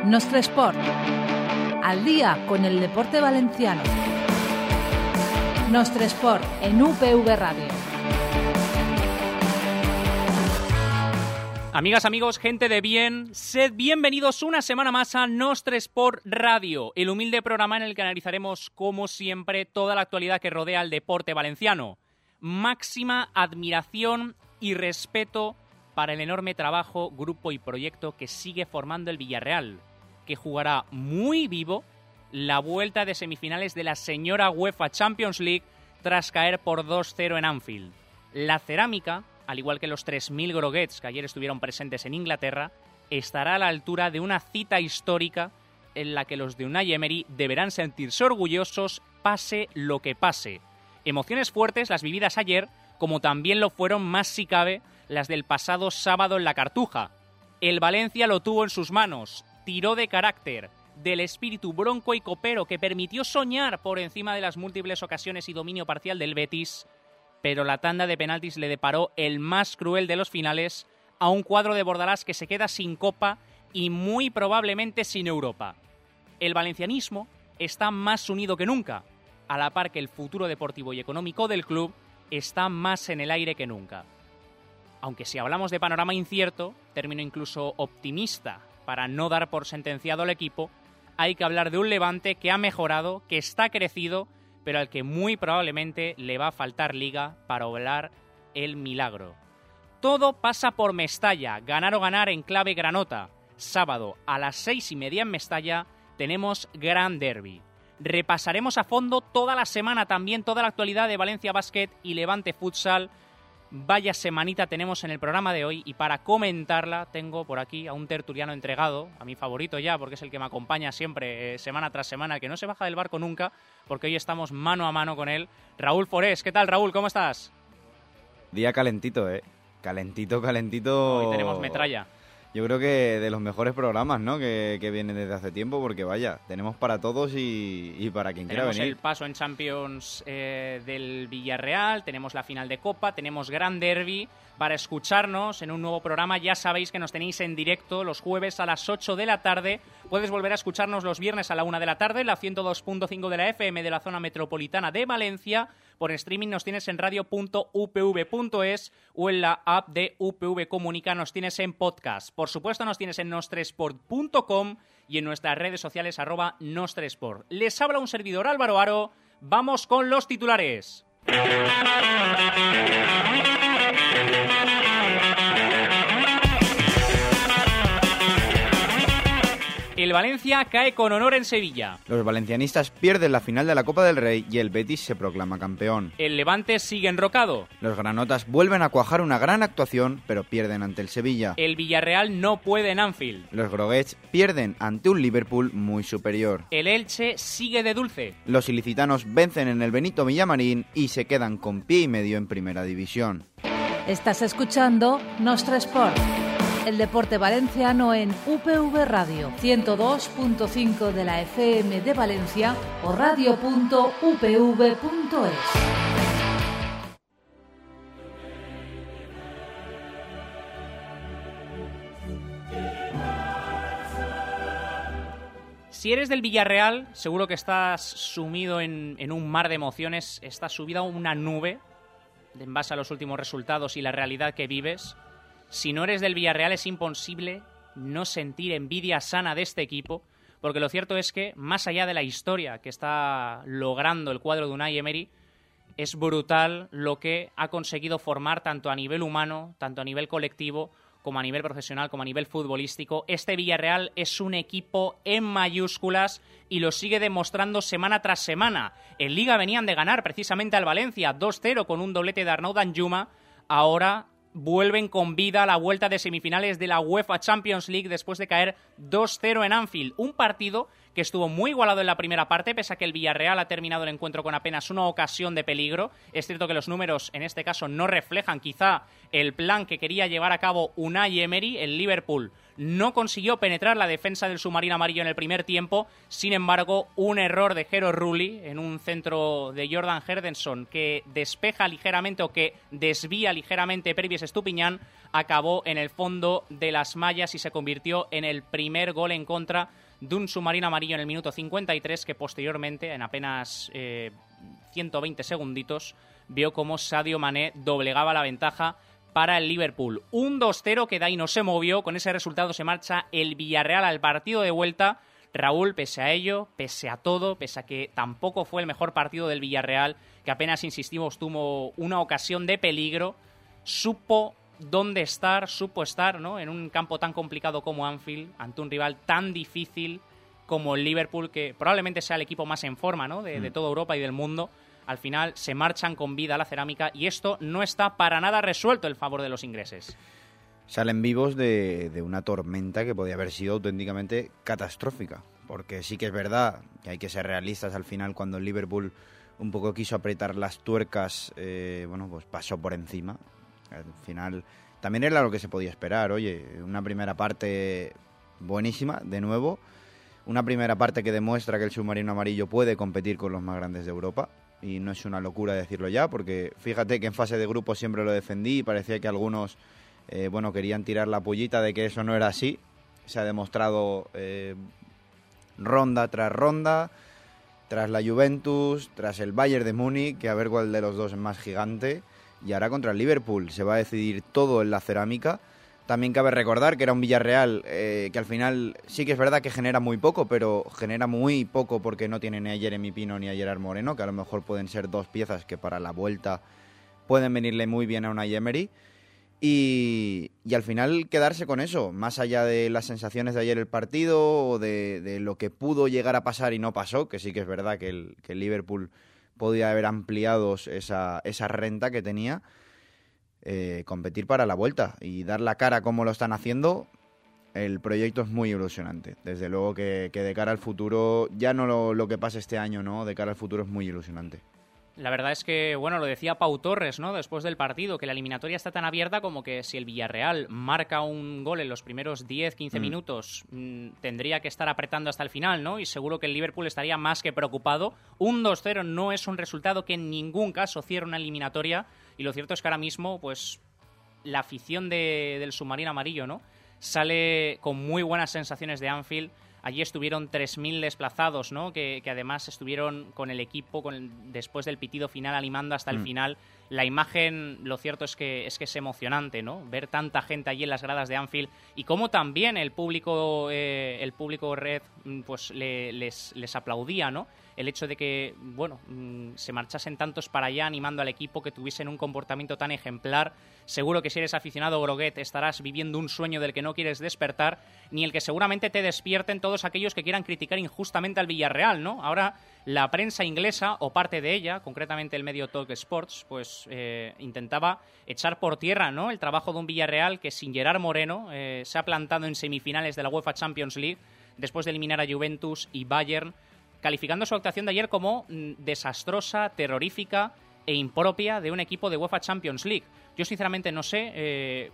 Nostre Esport. Al día con el deporte valenciano. Nostre Esport en UPV Radio. Amigas, amigos, gente de bien, sed bienvenidos una semana más a Nostre Esport Radio, el humilde programa en el que analizaremos, como siempre, toda la actualidad que rodea al deporte valenciano. Máxima admiración y respeto para el enorme trabajo, grupo y proyecto que sigue formando el Villarreal, que jugará muy vivo la vuelta de semifinales de la señora UEFA Champions League tras caer por 2-0 en Anfield. La cerámica, al igual que los 3.000 groguets que ayer estuvieron presentes en Inglaterra, estará a la altura de una cita histórica en la que los de Unai Emery deberán sentirse orgullosos pase lo que pase. Emociones fuertes las vividas ayer, como también lo fueron, más si cabe, las del pasado sábado en la Cartuja. El Valencia lo tuvo en sus manos, tiró de carácter, del espíritu bronco y copero que permitió soñar por encima de las múltiples ocasiones y dominio parcial del Betis, pero la tanda de penaltis le deparó el más cruel de los finales a un cuadro de Bordalás que se queda sin Copa y muy probablemente sin Europa. El valencianismo está más unido que nunca, a la par que el futuro deportivo y económico del club está más en el aire que nunca. Aunque si hablamos de panorama incierto, término incluso optimista para no dar por sentenciado al equipo, hay que hablar de un Levante que ha mejorado, que está crecido, pero al que muy probablemente le va a faltar liga para obrar el milagro. Todo pasa por Mestalla, ganar o ganar en clave granota. Sábado a las 6:30 en Mestalla tenemos Gran Derby. Repasaremos a fondo toda la semana también toda la actualidad de Valencia Basket y Levante Futsal. Vaya semanita tenemos en el programa de hoy y para comentarla tengo por aquí a un tertuliano entregado, a mi favorito ya porque es el que me acompaña siempre semana tras semana, que no se baja del barco nunca porque hoy estamos mano a mano con él, Raúl Forés. ¿Qué tal, Raúl? ¿Cómo estás? Día calentito, calentito. Hoy tenemos metralla. Yo creo que de los mejores programas, ¿no? Que vienen desde hace tiempo, porque vaya, tenemos para todos y para quien quiera venir. Tenemos el paso en Champions del Villarreal, tenemos la final de Copa, tenemos Gran Derby. Para escucharnos en un nuevo programa, ya sabéis que nos tenéis en directo los jueves a las 8 de la tarde. Puedes volver a escucharnos los viernes a la 1 de la tarde, la 102.5 de la FM de la zona metropolitana de Valencia. Por streaming nos tienes en radio.upv.es o en la app de UPV Comunica nos tienes en podcast. Por supuesto nos tienes en nostresport.com y en nuestras redes sociales @nostresport. Les habla un servidor, Álvaro Aro. Vamos con los titulares. El Valencia cae con honor en Sevilla. Los valencianistas pierden la final de la Copa del Rey y el Betis se proclama campeón. El Levante sigue enrocado. Los granotas vuelven a cuajar una gran actuación, pero pierden ante el Sevilla. El Villarreal no puede en Anfield. Los groguets pierden ante un Liverpool muy superior. El Elche sigue de dulce. Los ilicitanos vencen en el Benito Villamarín y se quedan con pie y medio en Primera División. Estás escuchando Nostre Esport. El deporte valenciano en UPV Radio, 102.5 de la FM de Valencia o radio.upv.es. Si eres del Villarreal, seguro que estás sumido en un mar de emociones, estás subido a una nube en base a los últimos resultados y la realidad que vives. Si no eres del Villarreal es imposible no sentir envidia sana de este equipo, porque lo cierto es que, más allá de la historia que está logrando el cuadro de Unai Emery, es brutal lo que ha conseguido formar tanto a nivel humano, tanto a nivel colectivo, como a nivel profesional, como a nivel futbolístico. Este Villarreal es un equipo en mayúsculas y lo sigue demostrando semana tras semana. En Liga venían de ganar precisamente al Valencia 2-0 con un doblete de Arnaud Danjuma. Ahora vuelven con vida a la vuelta de semifinales de la UEFA Champions League después de caer 2-0 en Anfield. Un partido que estuvo muy igualado en la primera parte, pese a que el Villarreal ha terminado el encuentro con apenas una ocasión de peligro. Es cierto que los números en este caso no reflejan quizá el plan que quería llevar a cabo Unai Emery. El Liverpool no consiguió penetrar la defensa del submarino amarillo en el primer tiempo. Sin embargo, un error de Jero Rulli en un centro de Jordan Henderson que despeja ligeramente o que desvía ligeramente Pervis Estupiñán acabó en el fondo de las mallas y se convirtió en el primer gol en contra de un submarino amarillo en el minuto 53, que posteriormente, en apenas 120 segunditos, vio cómo Sadio Mané doblegaba la ventaja para el Liverpool. Un 2-0 que de ahí no se movió. Con ese resultado se marcha el Villarreal al partido de vuelta. Raúl, pese a ello, pese a todo, pese a que tampoco fue el mejor partido del Villarreal, que apenas, insistimos, tuvo una ocasión de peligro, supo dónde estar, supo estar, ¿no?, en un campo tan complicado como Anfield, ante un rival tan difícil como el Liverpool, que probablemente sea el equipo más en forma, ¿no?, de toda Europa y del mundo. Al final se marchan con vida a la cerámica y esto no está para nada resuelto en favor de los ingleses. Salen vivos de una tormenta que podía haber sido auténticamente catastrófica, porque sí que es verdad que hay que ser realistas. Al final, cuando el Liverpool un poco quiso apretar las tuercas, pues pasó por encima. Al final también era lo que se podía esperar. Oye, una primera parte buenísima, de nuevo, una primera parte que demuestra que el submarino amarillo puede competir con los más grandes de Europa. Y no es una locura decirlo ya, porque fíjate que en fase de grupo siempre lo defendí y parecía que algunos querían tirar la pollita de que eso no era así. Se ha demostrado ronda tras ronda, tras la Juventus, tras el Bayern de Múnich, que a ver cuál de los dos es más gigante. Y ahora contra el Liverpool se va a decidir todo en la cerámica. También cabe recordar que era un Villarreal que al final sí que es verdad que genera muy poco, pero genera muy poco porque no tiene ni a Jeremy Pino ni a Gerard Moreno, que a lo mejor pueden ser dos piezas que para la vuelta pueden venirle muy bien a Unai Emery. Y al final quedarse con eso, más allá de las sensaciones de ayer el partido o de lo que pudo llegar a pasar y no pasó, que sí que es verdad que el Liverpool podía haber ampliado esa renta que tenía. Competir para la vuelta y dar la cara como lo están haciendo, el proyecto es muy ilusionante. Desde luego que de cara al futuro, ya no lo que pase este año, ¿no? De cara al futuro es muy ilusionante. La verdad es que, lo decía Pau Torres, ¿no?, después del partido, que la eliminatoria está tan abierta como que si el Villarreal marca un gol en los primeros 10-15 minutos, tendría que estar apretando hasta el final, ¿no? Y seguro que el Liverpool estaría más que preocupado. Un 2-0 no es un resultado que en ningún caso cierre una eliminatoria, y lo cierto es que ahora mismo, pues, la afición del submarino amarillo, ¿no?, sale con muy buenas sensaciones de Anfield. Allí estuvieron 3.000 desplazados, ¿no?, que además estuvieron con el equipo después del pitido final animando hasta el final. La imagen, lo cierto es que es emocionante, ¿no?, ver tanta gente allí en las gradas de Anfield y cómo también el público red pues les aplaudía, ¿no?, el hecho de que, se marchasen tantos para allá animando al equipo, que tuviesen un comportamiento tan ejemplar. Seguro que si eres aficionado groguet estarás viviendo un sueño del que no quieres despertar, ni el que seguramente te despierten todos aquellos que quieran criticar injustamente al Villarreal, ¿no? Ahora la prensa inglesa, o parte de ella, concretamente el medio Talk Sports, pues intentaba echar por tierra, ¿no?, el trabajo de un Villarreal que sin Gerard Moreno se ha plantado en semifinales de la UEFA Champions League después de eliminar a Juventus y Bayern, calificando su actuación de ayer como desastrosa, terrorífica e impropia de un equipo de UEFA Champions League. Yo sinceramente no sé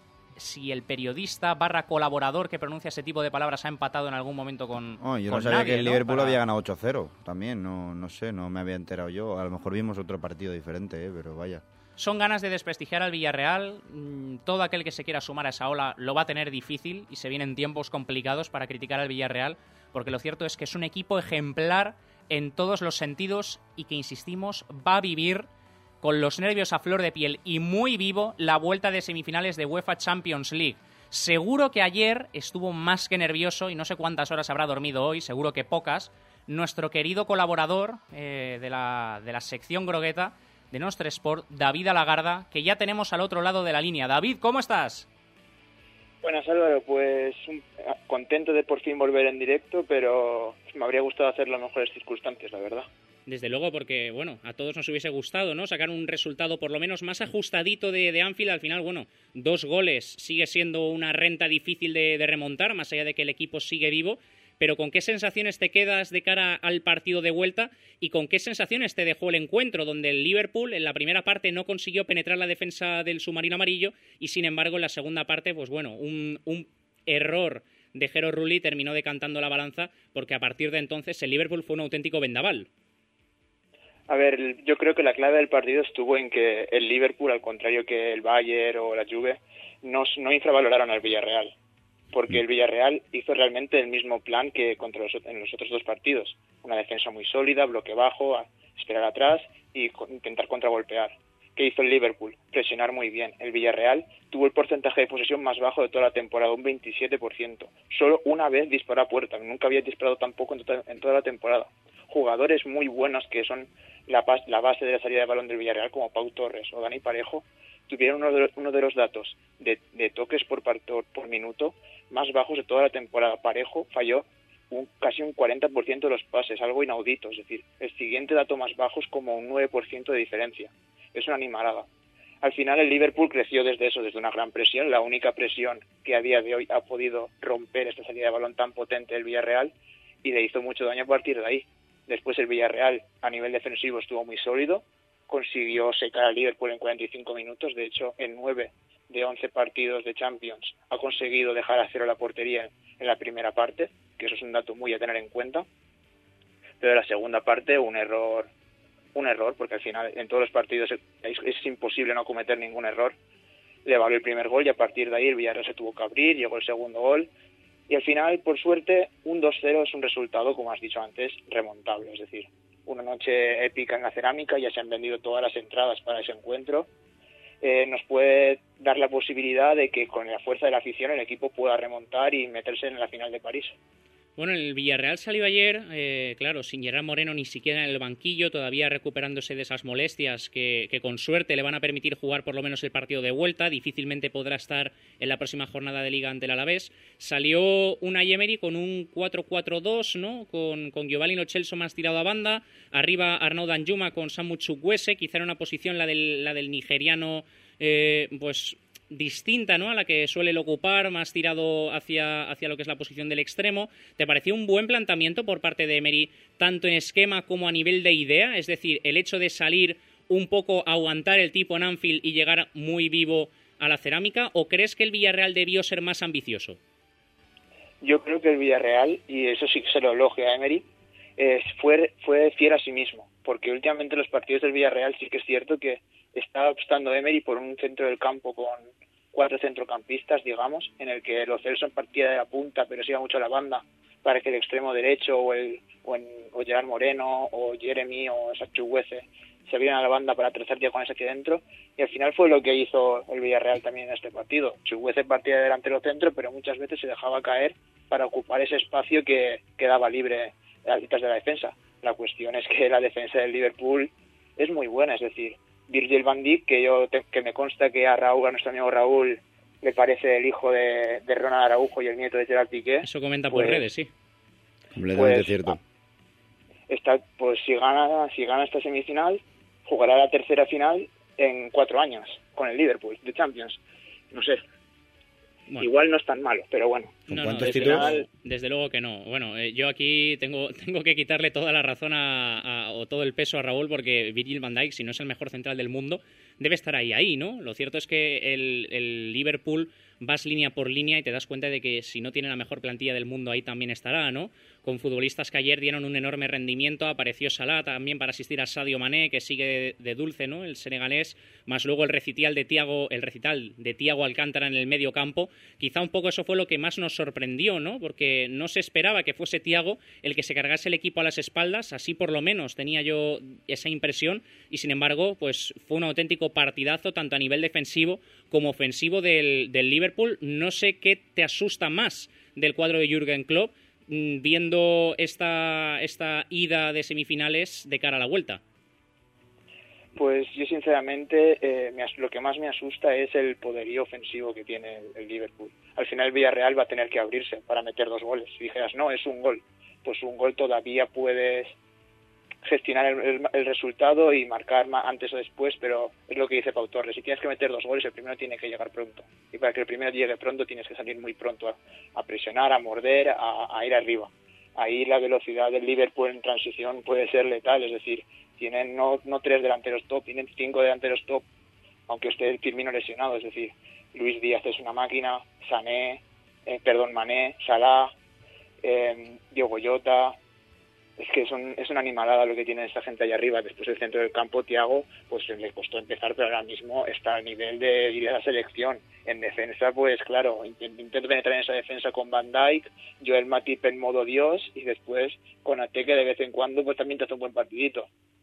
si el periodista / colaborador que pronuncia ese tipo de palabras ha empatado en algún momento con yo con no sabía nadie, que el ¿no?, Liverpool había ganado 8-0 también, no sé, no me había enterado yo. A lo mejor vimos otro partido diferente, pero vaya. Son ganas de desprestigiar al Villarreal. Todo aquel que se quiera sumar a esa ola lo va a tener difícil y se vienen tiempos complicados para criticar al Villarreal, porque lo cierto es que es un equipo ejemplar en todos los sentidos y que, insistimos, va a vivir con los nervios a flor de piel y muy vivo la vuelta de semifinales de UEFA Champions League. Seguro que ayer estuvo más que nervioso y no sé cuántas horas habrá dormido hoy, seguro que pocas, nuestro querido colaborador de la sección grogueta de Nostre Sport, David Alagarda, que ya tenemos al otro lado de la línea. David, ¿cómo estás? Buenas, Álvaro, pues contento de por fin volver en directo, pero me habría gustado hacerlo en mejores circunstancias, la verdad. Desde luego, porque, a todos nos hubiese gustado, ¿no?, sacar un resultado por lo menos más ajustadito de Anfield. Al final, 2 goles sigue siendo una renta difícil de remontar, más allá de que el equipo sigue vivo. Pero ¿con qué sensaciones te quedas de cara al partido de vuelta y con qué sensaciones te dejó el encuentro, donde el Liverpool en la primera parte no consiguió penetrar la defensa del submarino amarillo y, sin embargo, en la segunda parte, pues un error de Jero Rulli terminó decantando la balanza, porque a partir de entonces el Liverpool fue un auténtico vendaval. A ver, yo creo que la clave del partido estuvo en que el Liverpool, al contrario que el Bayern o la Juve, no infravaloraron al Villarreal, porque el Villarreal hizo realmente el mismo plan que en los otros dos partidos. Una defensa muy sólida, bloque bajo, esperar atrás y intentar contragolpear. ¿Qué hizo el Liverpool? Presionar muy bien. El Villarreal tuvo el porcentaje de posesión más bajo de toda la temporada, un 27%. Solo una vez disparó a puerta, nunca había disparado tan poco en toda la temporada. Jugadores muy buenos que son la base de la salida de balón del Villarreal, como Pau Torres o Dani Parejo, tuvieron uno de los datos de toques por minuto más bajos de toda la temporada. Parejo falló casi un 40% de los pases, algo inaudito. Es decir, el siguiente dato más bajo es como un 9% de diferencia. Es una animalada. Al final el Liverpool creció desde una gran presión, la única presión que a día de hoy ha podido romper esta salida de balón tan potente del Villarreal, y le hizo mucho daño a partir de ahí. Después el Villarreal a nivel defensivo estuvo muy sólido, consiguió secar al Liverpool en 45 minutos, de hecho en 9 de 11 partidos de Champions ha conseguido dejar a cero la portería en la primera parte, que eso es un dato muy a tener en cuenta, pero en la segunda parte un error, porque al final en todos los partidos es imposible no cometer ningún error. Le valió el primer gol y a partir de ahí el Villarreal se tuvo que abrir, llegó el segundo gol y al final, por suerte, un 2-0 es un resultado, como has dicho antes, remontable. Es decir, una noche épica en la Cerámica, ya se han vendido todas las entradas para ese encuentro. Nos puede dar la posibilidad de que con la fuerza de la afición el equipo pueda remontar y meterse en la final de París. Bueno, el Villarreal salió ayer, claro, sin Gerard Moreno ni siquiera en el banquillo, todavía recuperándose de esas molestias que con suerte le van a permitir jugar por lo menos el partido de vuelta, difícilmente podrá estar en la próxima jornada de Liga ante el Alavés. Salió Unai Emery con un 4-4-2, ¿no? Con Giovanni Lo Celso más tirado a banda, arriba Arnaud Danjuma con Samu Chukwueze, quizá en una posición la del nigeriano, pues distinta, ¿no?, a la que suele ocupar, más tirado hacia lo que es la posición del extremo. ¿Te pareció un buen planteamiento por parte de Emery, tanto en esquema como a nivel de idea? Es decir, el hecho de salir un poco a aguantar el tipo en Anfield y llegar muy vivo a la Cerámica, ¿o crees que el Villarreal debió ser más ambicioso? Yo creo que el Villarreal, y eso sí que se lo elogia a Emery, fue fiel a sí mismo, porque últimamente los partidos del Villarreal sí que es cierto que está optando Emery por un centro del campo con 4 centrocampistas, digamos, en el que Lo Celso partía de la punta, pero se iba mucho a la banda, para que el extremo derecho o Gerard Moreno o Jeremy o Chukwueze se vieran a la banda para trazar diagonales aquí dentro, y al final fue lo que hizo el Villarreal también en este partido. Chukwueze partía de delantero centro, pero muchas veces se dejaba caer para ocupar ese espacio que quedaba libre detrás de la defensa. La cuestión es que la defensa del Liverpool es muy buena, es decir, Virgil van Dijk, que me consta que a nuestro amigo Raúl, le parece el hijo de Ronald Araujo y el nieto de Gerard Piqué. Eso comenta por redes, sí. Completamente cierto. Si gana esta semifinal, jugará la tercera final en 4 años con el Liverpool de Champions. No sé. Bueno. Igual no es tan malo, pero bueno. ¿Con cuántos títulos? Desde luego que no. Bueno, yo aquí tengo que quitarle toda la razón o todo el peso a Raúl, porque Virgil van Dijk, si no es el mejor central del mundo, debe estar ahí, ¿no? Lo cierto es que el Liverpool vas línea por línea y te das cuenta de que si no tiene la mejor plantilla del mundo, ahí también estará, ¿no? Con futbolistas que ayer dieron un enorme rendimiento, apareció Salah también para asistir a Sadio Mané, que sigue de dulce, ¿no?, el senegalés, más luego el recital de Thiago Alcántara en el medio campo. Quizá un poco eso fue lo que más nos sorprendió, ¿no?, porque no se esperaba que fuese Thiago el que se cargase el equipo a las espaldas, así por lo menos tenía yo esa impresión, y sin embargo, pues fue un auténtico partidazo, tanto a nivel defensivo como ofensivo del Liverpool. No sé qué te asusta más del cuadro de Jürgen Klopp, viendo esta ida de semifinales de cara a la vuelta. Pues yo sinceramente lo que más me asusta es el poderío ofensivo que tiene el Liverpool. Al final el Villarreal va a tener que abrirse para meter 2 goles. Si dijeras, no, es un gol, pues un gol todavía puedes gestionar el resultado y marcar antes o después, pero es lo que dice Pau Torres: si tienes que meter 2 goles, el primero tiene que llegar pronto, y para que el primero llegue pronto tienes que salir muy pronto a presionar, a morder, a ir arriba. Ahí la velocidad del Liverpool en transición puede ser letal, es decir, tienen no 3 delanteros top, tienen 5 delanteros top, aunque esté el Firmino lesionado. Es decir, Luis Díaz es una máquina, Sané, Mané, Salah, Diogo Jota. Es que es una animalada lo que tiene esta gente allá arriba. Después del centro del campo, Thiago, pues le costó empezar, pero ahora mismo está al nivel de ir a la selección. En defensa, pues claro, intento penetrar en esa defensa con Van Dijk, Joel Matip en modo Dios, y después con Ate, que de vez en cuando pues también te hace un buen partidito.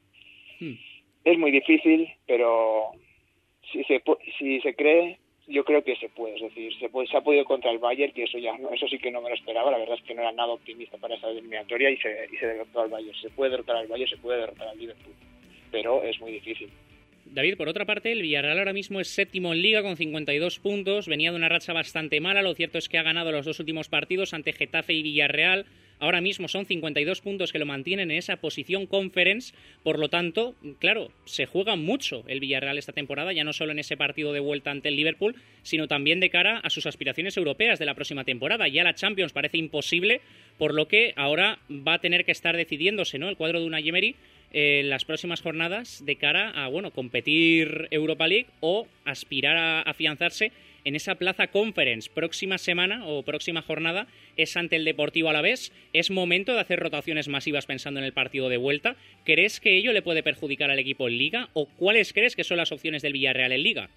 Es muy difícil, pero si se cree, yo creo que se puede. Es decir, se ha podido contra el Bayern, que eso sí que no me lo esperaba. La verdad es que no era nada optimista para esa eliminatoria, y se derrotó al Bayern. Se puede derrotar al Bayern, se puede derrotar al Liverpool, pero es muy difícil. David, por otra parte, el Villarreal ahora mismo es séptimo en Liga con 52 puntos, venía de una racha bastante mala. Lo cierto es que ha ganado los 2 últimos partidos ante Getafe y Villarreal. Ahora mismo son 52 puntos que lo mantienen en esa posición Conference. Por lo tanto, claro, se juega mucho el Villarreal esta temporada, ya no solo en ese partido de vuelta ante el Liverpool, sino también de cara a sus aspiraciones europeas de la próxima temporada. Ya la Champions parece imposible, por lo que ahora va a tener que estar decidiéndose, ¿no?, el cuadro de Unai Emery en las próximas jornadas de cara a, competir Europa League o aspirar a afianzarse en esa plaza Conference. Próxima semana o próxima jornada es ante el Deportivo Alavés. Es momento de hacer rotaciones masivas pensando en el partido de vuelta. ¿Crees que ello le puede perjudicar al equipo en Liga? ¿O cuáles crees que son las opciones del Villarreal en Liga?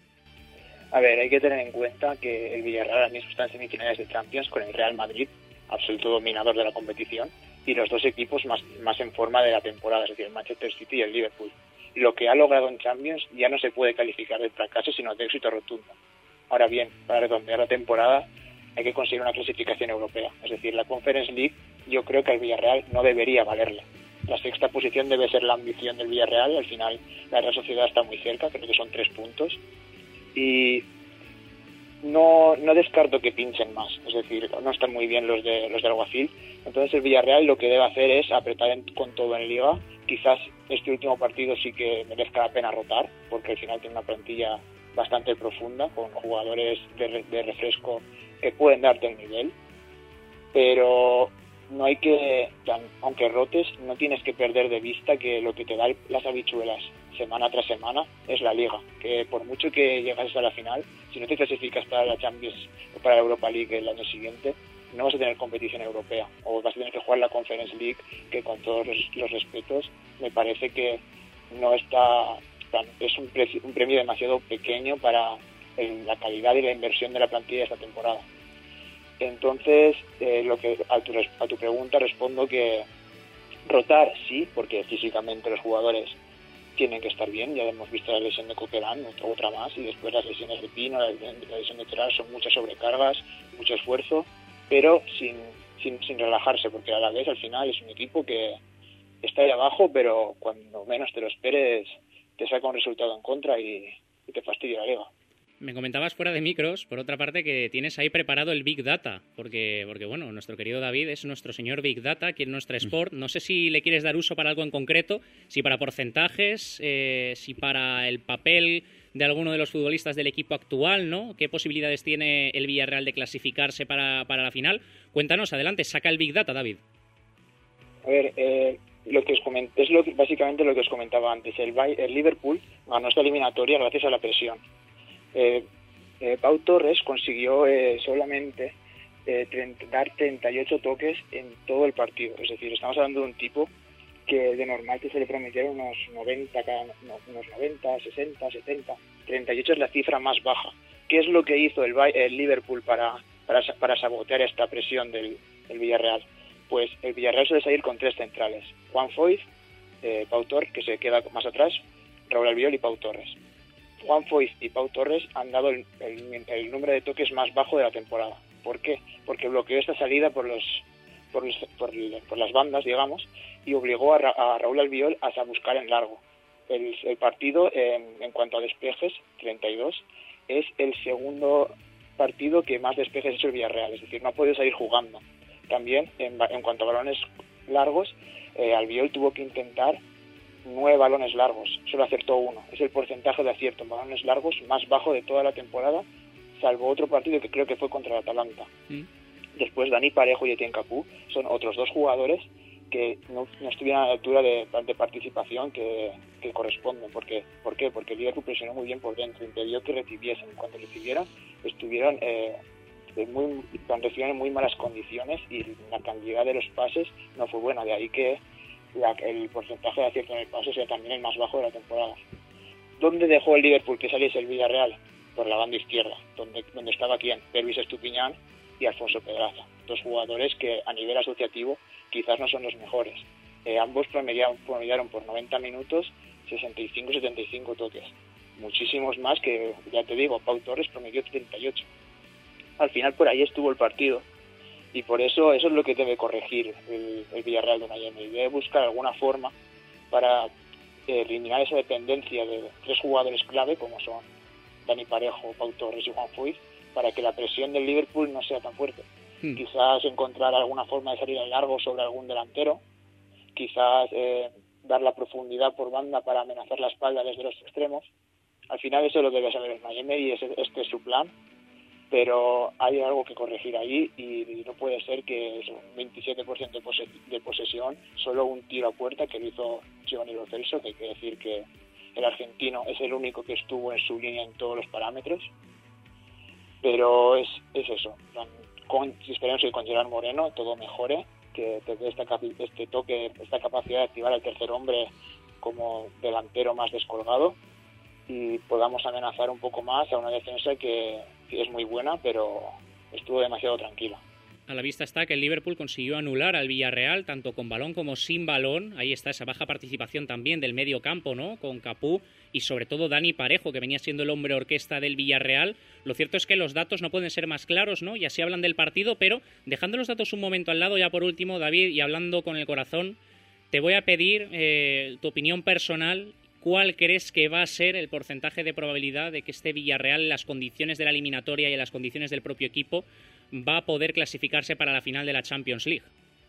A ver, hay que tener en cuenta que el Villarreal ahora mismo está en semifinales de Champions con el Real Madrid, absoluto dominador de la competición, y los dos equipos más en forma de la temporada, es decir, el Manchester City y el Liverpool. Lo que ha logrado en Champions ya no se puede calificar de fracaso, sino de éxito rotundo. Ahora bien, para redondear la temporada hay que conseguir una clasificación europea, es decir, la Conference League yo creo que al Villarreal no debería valerle. La sexta posición debe ser la ambición del Villarreal. Al final la Real Sociedad está muy cerca, creo que son 3 puntos, y no descarto que pinchen más, es decir, no están muy bien los de Alguacil. Entonces el Villarreal lo que debe hacer es apretar con todo en Liga. Quizás este último partido sí que merezca la pena rotar, porque al final tiene una plantilla bastante profunda, con jugadores de refresco que pueden darte el nivel, pero no hay que, aunque rotes, no tienes que perder de vista que lo que te da las habichuelas semana tras semana es la Liga, que por mucho que llegas a la final, si no te clasificas para la Champions o para la Europa League el año siguiente, no vas a tener competición europea, o vas a tener que jugar la Conference League, que con todos los respetos me parece que no está, es un premio demasiado pequeño para la calidad y la inversión de la plantilla de esta temporada. Entonces, a tu pregunta respondo que rotar sí, porque físicamente los jugadores tienen que estar bien. Ya hemos visto la lesión de Coquelin, otra más, y después las lesiones de Pino, la lesión de Gerard, son muchas sobrecargas, mucho esfuerzo, pero sin relajarse, porque a la vez al final es un equipo que está ahí abajo, pero cuando menos te lo esperes te saca un resultado en contra y te fastidia la Liga. Me comentabas fuera de micros, por otra parte, que tienes ahí preparado el Big Data, porque bueno, nuestro querido David es nuestro señor Big Data aquí en Nuestra Sport. No sé si le quieres dar uso para algo en concreto, si para porcentajes, si para el papel de alguno de los futbolistas del equipo actual, ¿no? ¿Qué posibilidades tiene el Villarreal de clasificarse para la final? Cuéntanos, adelante, saca el Big Data, David. A ver, lo que os básicamente lo que os comentaba antes. El Liverpool ganó esta eliminatoria gracias a la presión. Pau Torres consiguió solamente dar 38 toques en todo el partido. Es decir, estamos hablando de un tipo que de normal te suele prometer unos 90, 60, 70. 38 es la cifra más baja. ¿Qué es lo que hizo el Liverpool para sabotear esta presión del Villarreal? Pues el Villarreal suele salir con 3 centrales: Juan Foyth, Pau Torres, que se queda más atrás, Raúl Albiol y Pau Torres. Juan Foyth y Pau Torres han dado el número de toques más bajo de la temporada. ¿Por qué? Porque bloqueó esta salida por las bandas, digamos, y obligó a Raúl Albiol a buscar en largo. El partido, en cuanto a despejes, 32, es el segundo partido que más despejes ha hecho el Villarreal, es decir, no ha podido salir jugando. También, en cuanto a balones largos, Albiol tuvo que intentar 9 balones largos, solo acertó 1. Es el porcentaje de acierto en balones largos más bajo de toda la temporada, salvo otro partido que creo que fue contra el Atalanta. Después Dani Parejo y Etienne Capoue son otros 2 jugadores que no estuvieron a la altura de participación que corresponden. ¿Por qué? Porque el Liverpool presionó muy bien por dentro, impidió que recibiesen. Cuando recibieron, estuvieron recibieron en muy malas condiciones y la cantidad de los pases no fue buena, de ahí que el porcentaje de acierto en el pase sea también el más bajo de la temporada. ¿Dónde dejó el Liverpool que saliese el Villarreal? Por la banda izquierda, donde estaba quién, Pervis Estupiñán y Alfonso Pedraza, dos jugadores que a nivel asociativo quizás no son los mejores. Ambos promediaron por 90 minutos 65-75 toques, muchísimos más que, ya te digo, Pau Torres promedió 38. Al final por ahí estuvo el partido y por eso es lo que debe corregir el Villarreal de Miami. Debe buscar alguna forma para eliminar esa dependencia de tres jugadores clave como son Dani Parejo, Pau Torres y Juan Foyth, para que la presión del Liverpool no sea tan fuerte. Quizás encontrar alguna forma de salir al largo sobre algún delantero, quizás dar la profundidad por banda para amenazar la espalda desde los extremos. Al final eso lo debe saber el Miami y este es su plan, pero hay algo que corregir ahí y no puede ser que es un 27% de posesión, solo un tiro a puerta que lo hizo Giovanni Lo Celso, que hay que decir que el argentino es el único que estuvo en su línea en todos los parámetros, pero es eso. Esperemos que con Gerard Moreno todo mejore, que te dé este toque, esta capacidad de activar al tercer hombre como delantero más descolgado y podamos amenazar un poco más a una defensa que es muy buena, pero estuvo demasiado tranquila. A la vista está que el Liverpool consiguió anular al Villarreal tanto con balón como sin balón. Ahí está esa baja participación también del medio campo, ¿no? Con Capú y sobre todo Dani Parejo, que venía siendo el hombre orquesta del Villarreal. Lo cierto es que los datos no pueden ser más claros, ¿no? Y así hablan del partido, pero dejando los datos un momento al lado, ya por último, David, y hablando con el corazón, te voy a pedir tu opinión personal. ¿Cuál crees que va a ser el porcentaje de probabilidad de que este Villarreal, en las condiciones de la eliminatoria y en las condiciones del propio equipo, va a poder clasificarse para la final de la Champions League?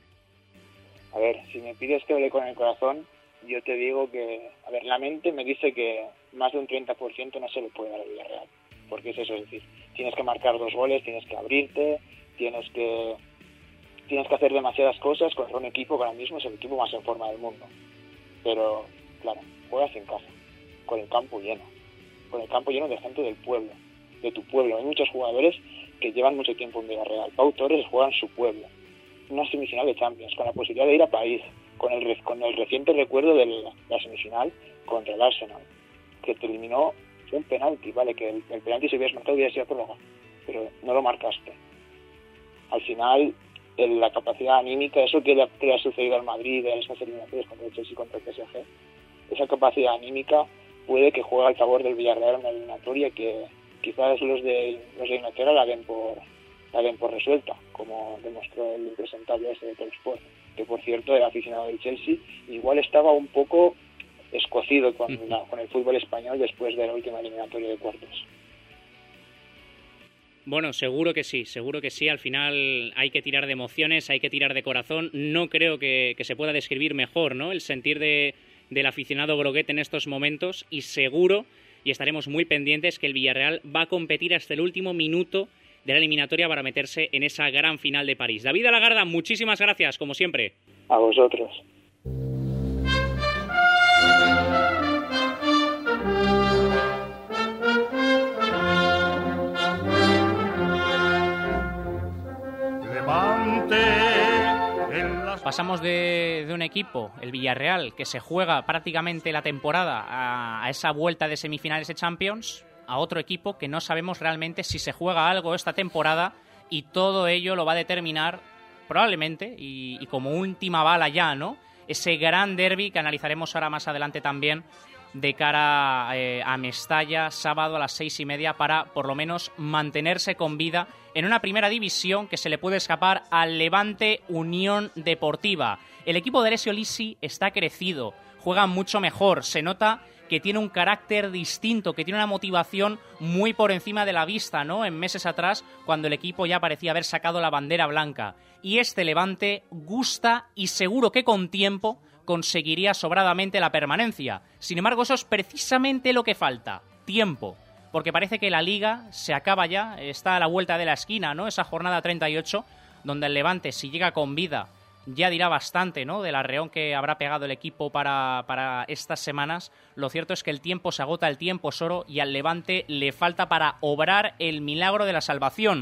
A ver, si me pides que hable con el corazón, yo te digo que, a ver, la mente me dice que más de un 30% no se le puede dar al Villarreal, porque es eso, es decir, tienes que marcar 2 goles, tienes que abrirte, tienes que hacer demasiadas cosas contra un equipo que ahora mismo es el equipo más en forma del mundo. Pero, claro, juegas en casa, con el campo lleno de gente del pueblo, de tu pueblo. Hay muchos jugadores que llevan mucho tiempo en Villarreal. Pau Torres juega en su pueblo, una semifinal de Champions, con la posibilidad de ir a París, con el reciente recuerdo de la semifinal contra el Arsenal, que te eliminó un penalti, vale, que el penalti si hubieras marcado hubiera sido prórroga, pero no lo marcaste. Al final, la capacidad anímica, eso que le ha sucedido al Madrid en esas eliminatorias contra el Chelsea y contra el PSG, esa capacidad anímica puede que juegue al favor del Villarreal en una eliminatoria que quizás los de Inglaterra la den por resuelta, como demostró el impresentable ese de Telesport, que por cierto el aficionado del Chelsea igual estaba un poco escocido con el fútbol español después de la última eliminatoria de cuartos. Bueno, seguro que sí. Al final hay que tirar de emociones, hay que tirar de corazón. No creo que se pueda describir mejor, ¿no?, el sentir del aficionado groguet en estos momentos, y seguro, y estaremos muy pendientes, que el Villarreal va a competir hasta el último minuto de la eliminatoria para meterse en esa gran final de París. David Alagarda, muchísimas gracias, como siempre. A vosotros. Pasamos de un equipo, el Villarreal, que se juega prácticamente la temporada a esa vuelta de semifinales de Champions, a otro equipo que no sabemos realmente si se juega algo esta temporada, y todo ello lo va a determinar probablemente, y como última bala ya, ¿no?, ese gran derbi que analizaremos ahora más adelante también, de cara a Mestalla, sábado a las 6:30, para por lo menos mantenerse con vida en una primera división que se le puede escapar al Levante Unión Deportiva. El equipo de Alessio Lisi está crecido, juega mucho mejor, se nota que tiene un carácter distinto, que tiene una motivación muy por encima de la vista, ¿no?, en meses atrás, cuando el equipo ya parecía haber sacado la bandera blanca. Y este Levante gusta, y seguro que con tiempo conseguiría sobradamente la permanencia. Sin embargo, eso es precisamente lo que falta, tiempo, porque parece que la Liga se acaba ya, está a la vuelta de la esquina, ¿no?, esa jornada 38, donde el Levante, si llega con vida, ya dirá bastante, ¿no?, del arreón que habrá pegado el equipo para estas semanas. Lo cierto es que el tiempo se agota, el tiempo es oro, y al Levante le falta para obrar el milagro de la salvación.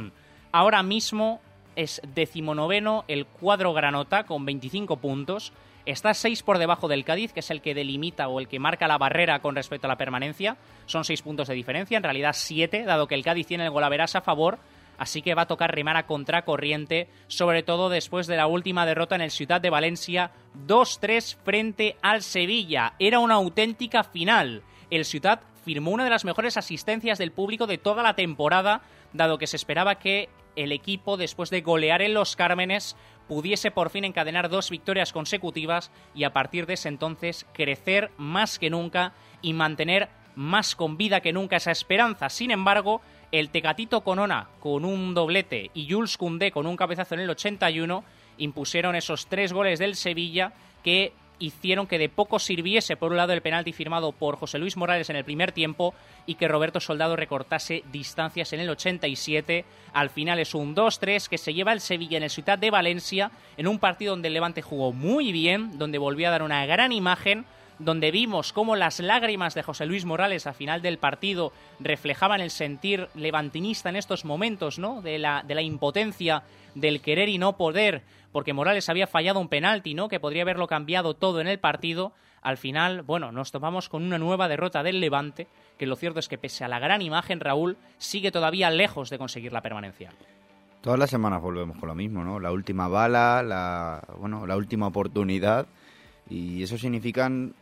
Ahora mismo es 19º el cuadro granota con 25 puntos. Está 6 por debajo del Cádiz, que es el que delimita o el que marca la barrera con respecto a la permanencia. Son 6 puntos de diferencia, en realidad 7, dado que el Cádiz tiene el golaveras a favor. Así que va a tocar remar a contracorriente, sobre todo después de la última derrota en el Ciutat de Valencia, 2-3 frente al Sevilla. Era una auténtica final. El Ciutat firmó una de las mejores asistencias del público de toda la temporada, dado que se esperaba que el equipo, después de golear en Los Cármenes, pudiese por fin encadenar 2 victorias consecutivas y a partir de ese entonces crecer más que nunca y mantener más con vida que nunca esa esperanza. Sin embargo, el Tecatito Corona con un doblete y Jules Koundé con un cabezazo en el 81 impusieron esos 3 goles del Sevilla que hicieron que de poco sirviese, por un lado, el penalti firmado por José Luis Morales en el primer tiempo y que Roberto Soldado recortase distancias en el 87. Al final es un 2-3 que se lleva el Sevilla en el Ciutat de Valencia, en un partido donde el Levante jugó muy bien, donde volvió a dar una gran imagen, donde vimos cómo las lágrimas de José Luis Morales al final del partido reflejaban el sentir levantinista en estos momentos, ¿no? De la impotencia, del querer y no poder, porque Morales había fallado un penalti, ¿no? Que podría haberlo cambiado todo en el partido. Al final, bueno, nos topamos con una nueva derrota del Levante, que lo cierto es que pese a la gran imagen, Raúl, sigue todavía lejos de conseguir la permanencia. Todas las semanas volvemos con lo mismo, ¿no? La última bala, la última oportunidad, y eso significan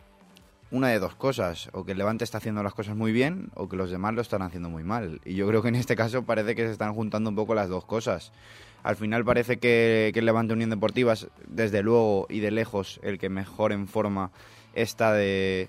una de dos cosas: o que el Levante está haciendo las cosas muy bien o que los demás lo están haciendo muy mal. Y yo creo que en este caso parece que se están juntando un poco las dos cosas. Al final parece que el Levante Unión Deportiva es, desde luego y de lejos, el que mejor en forma está de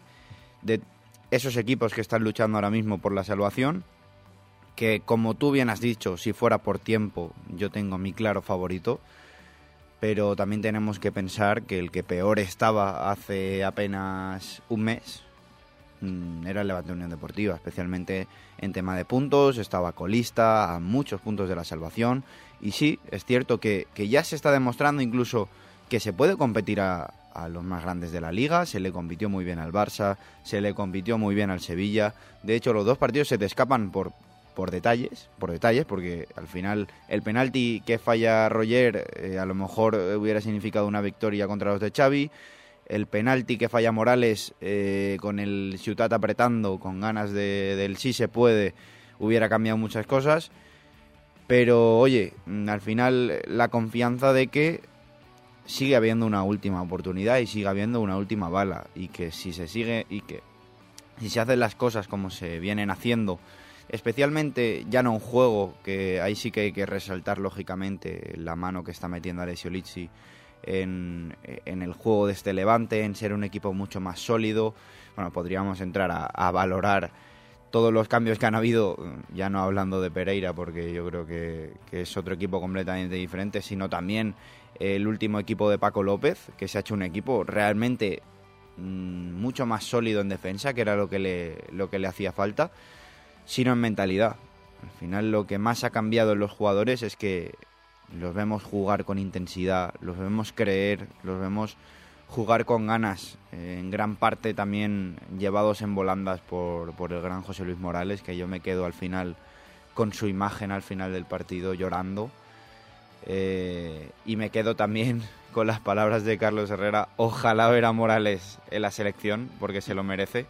esos equipos que están luchando ahora mismo por la salvación. Que, como tú bien has dicho, si fuera por tiempo, yo tengo mi claro favorito. Pero también tenemos que pensar que el que peor estaba hace apenas un mes era el Levante Unión Deportiva, especialmente en tema de puntos. Estaba colista a muchos puntos de la salvación. Y sí, es cierto que ya se está demostrando incluso que se puede competir a los más grandes de la Liga. Se le compitió muy bien al Barça, se le compitió muy bien al Sevilla. De hecho, los dos partidos se te escapan por detalles, porque al final el penalti que falla Roger a lo mejor hubiera significado una victoria contra los de Xavi. El penalti que falla Morales con el Ciutat apretando, con ganas del sí se puede, hubiera cambiado muchas cosas. Pero oye, al final la confianza de que sigue habiendo una última oportunidad y sigue habiendo una última bala, y que si se sigue y que si se hacen las cosas como se vienen haciendo, especialmente ya no un juego, que ahí sí que hay que resaltar lógicamente la mano que está metiendo Alessio Lizzi en el juego de este Levante, en ser un equipo mucho más sólido. Bueno, podríamos entrar a valorar todos los cambios que han habido, ya no hablando de Pereira, porque yo creo que es otro equipo completamente diferente, sino también el último equipo de Paco López, que se ha hecho un equipo realmente mucho más sólido en defensa, que era lo que le hacía falta, sino en mentalidad. Al final lo que más ha cambiado en los jugadores es que los vemos jugar con intensidad, los vemos creer, los vemos jugar con ganas, en gran parte también llevados en volandas por el gran José Luis Morales, que yo me quedo al final con su imagen al final del partido llorando, y me quedo también con las palabras de Carlos Herrera: ojalá ver a Morales en la selección, porque se lo merece.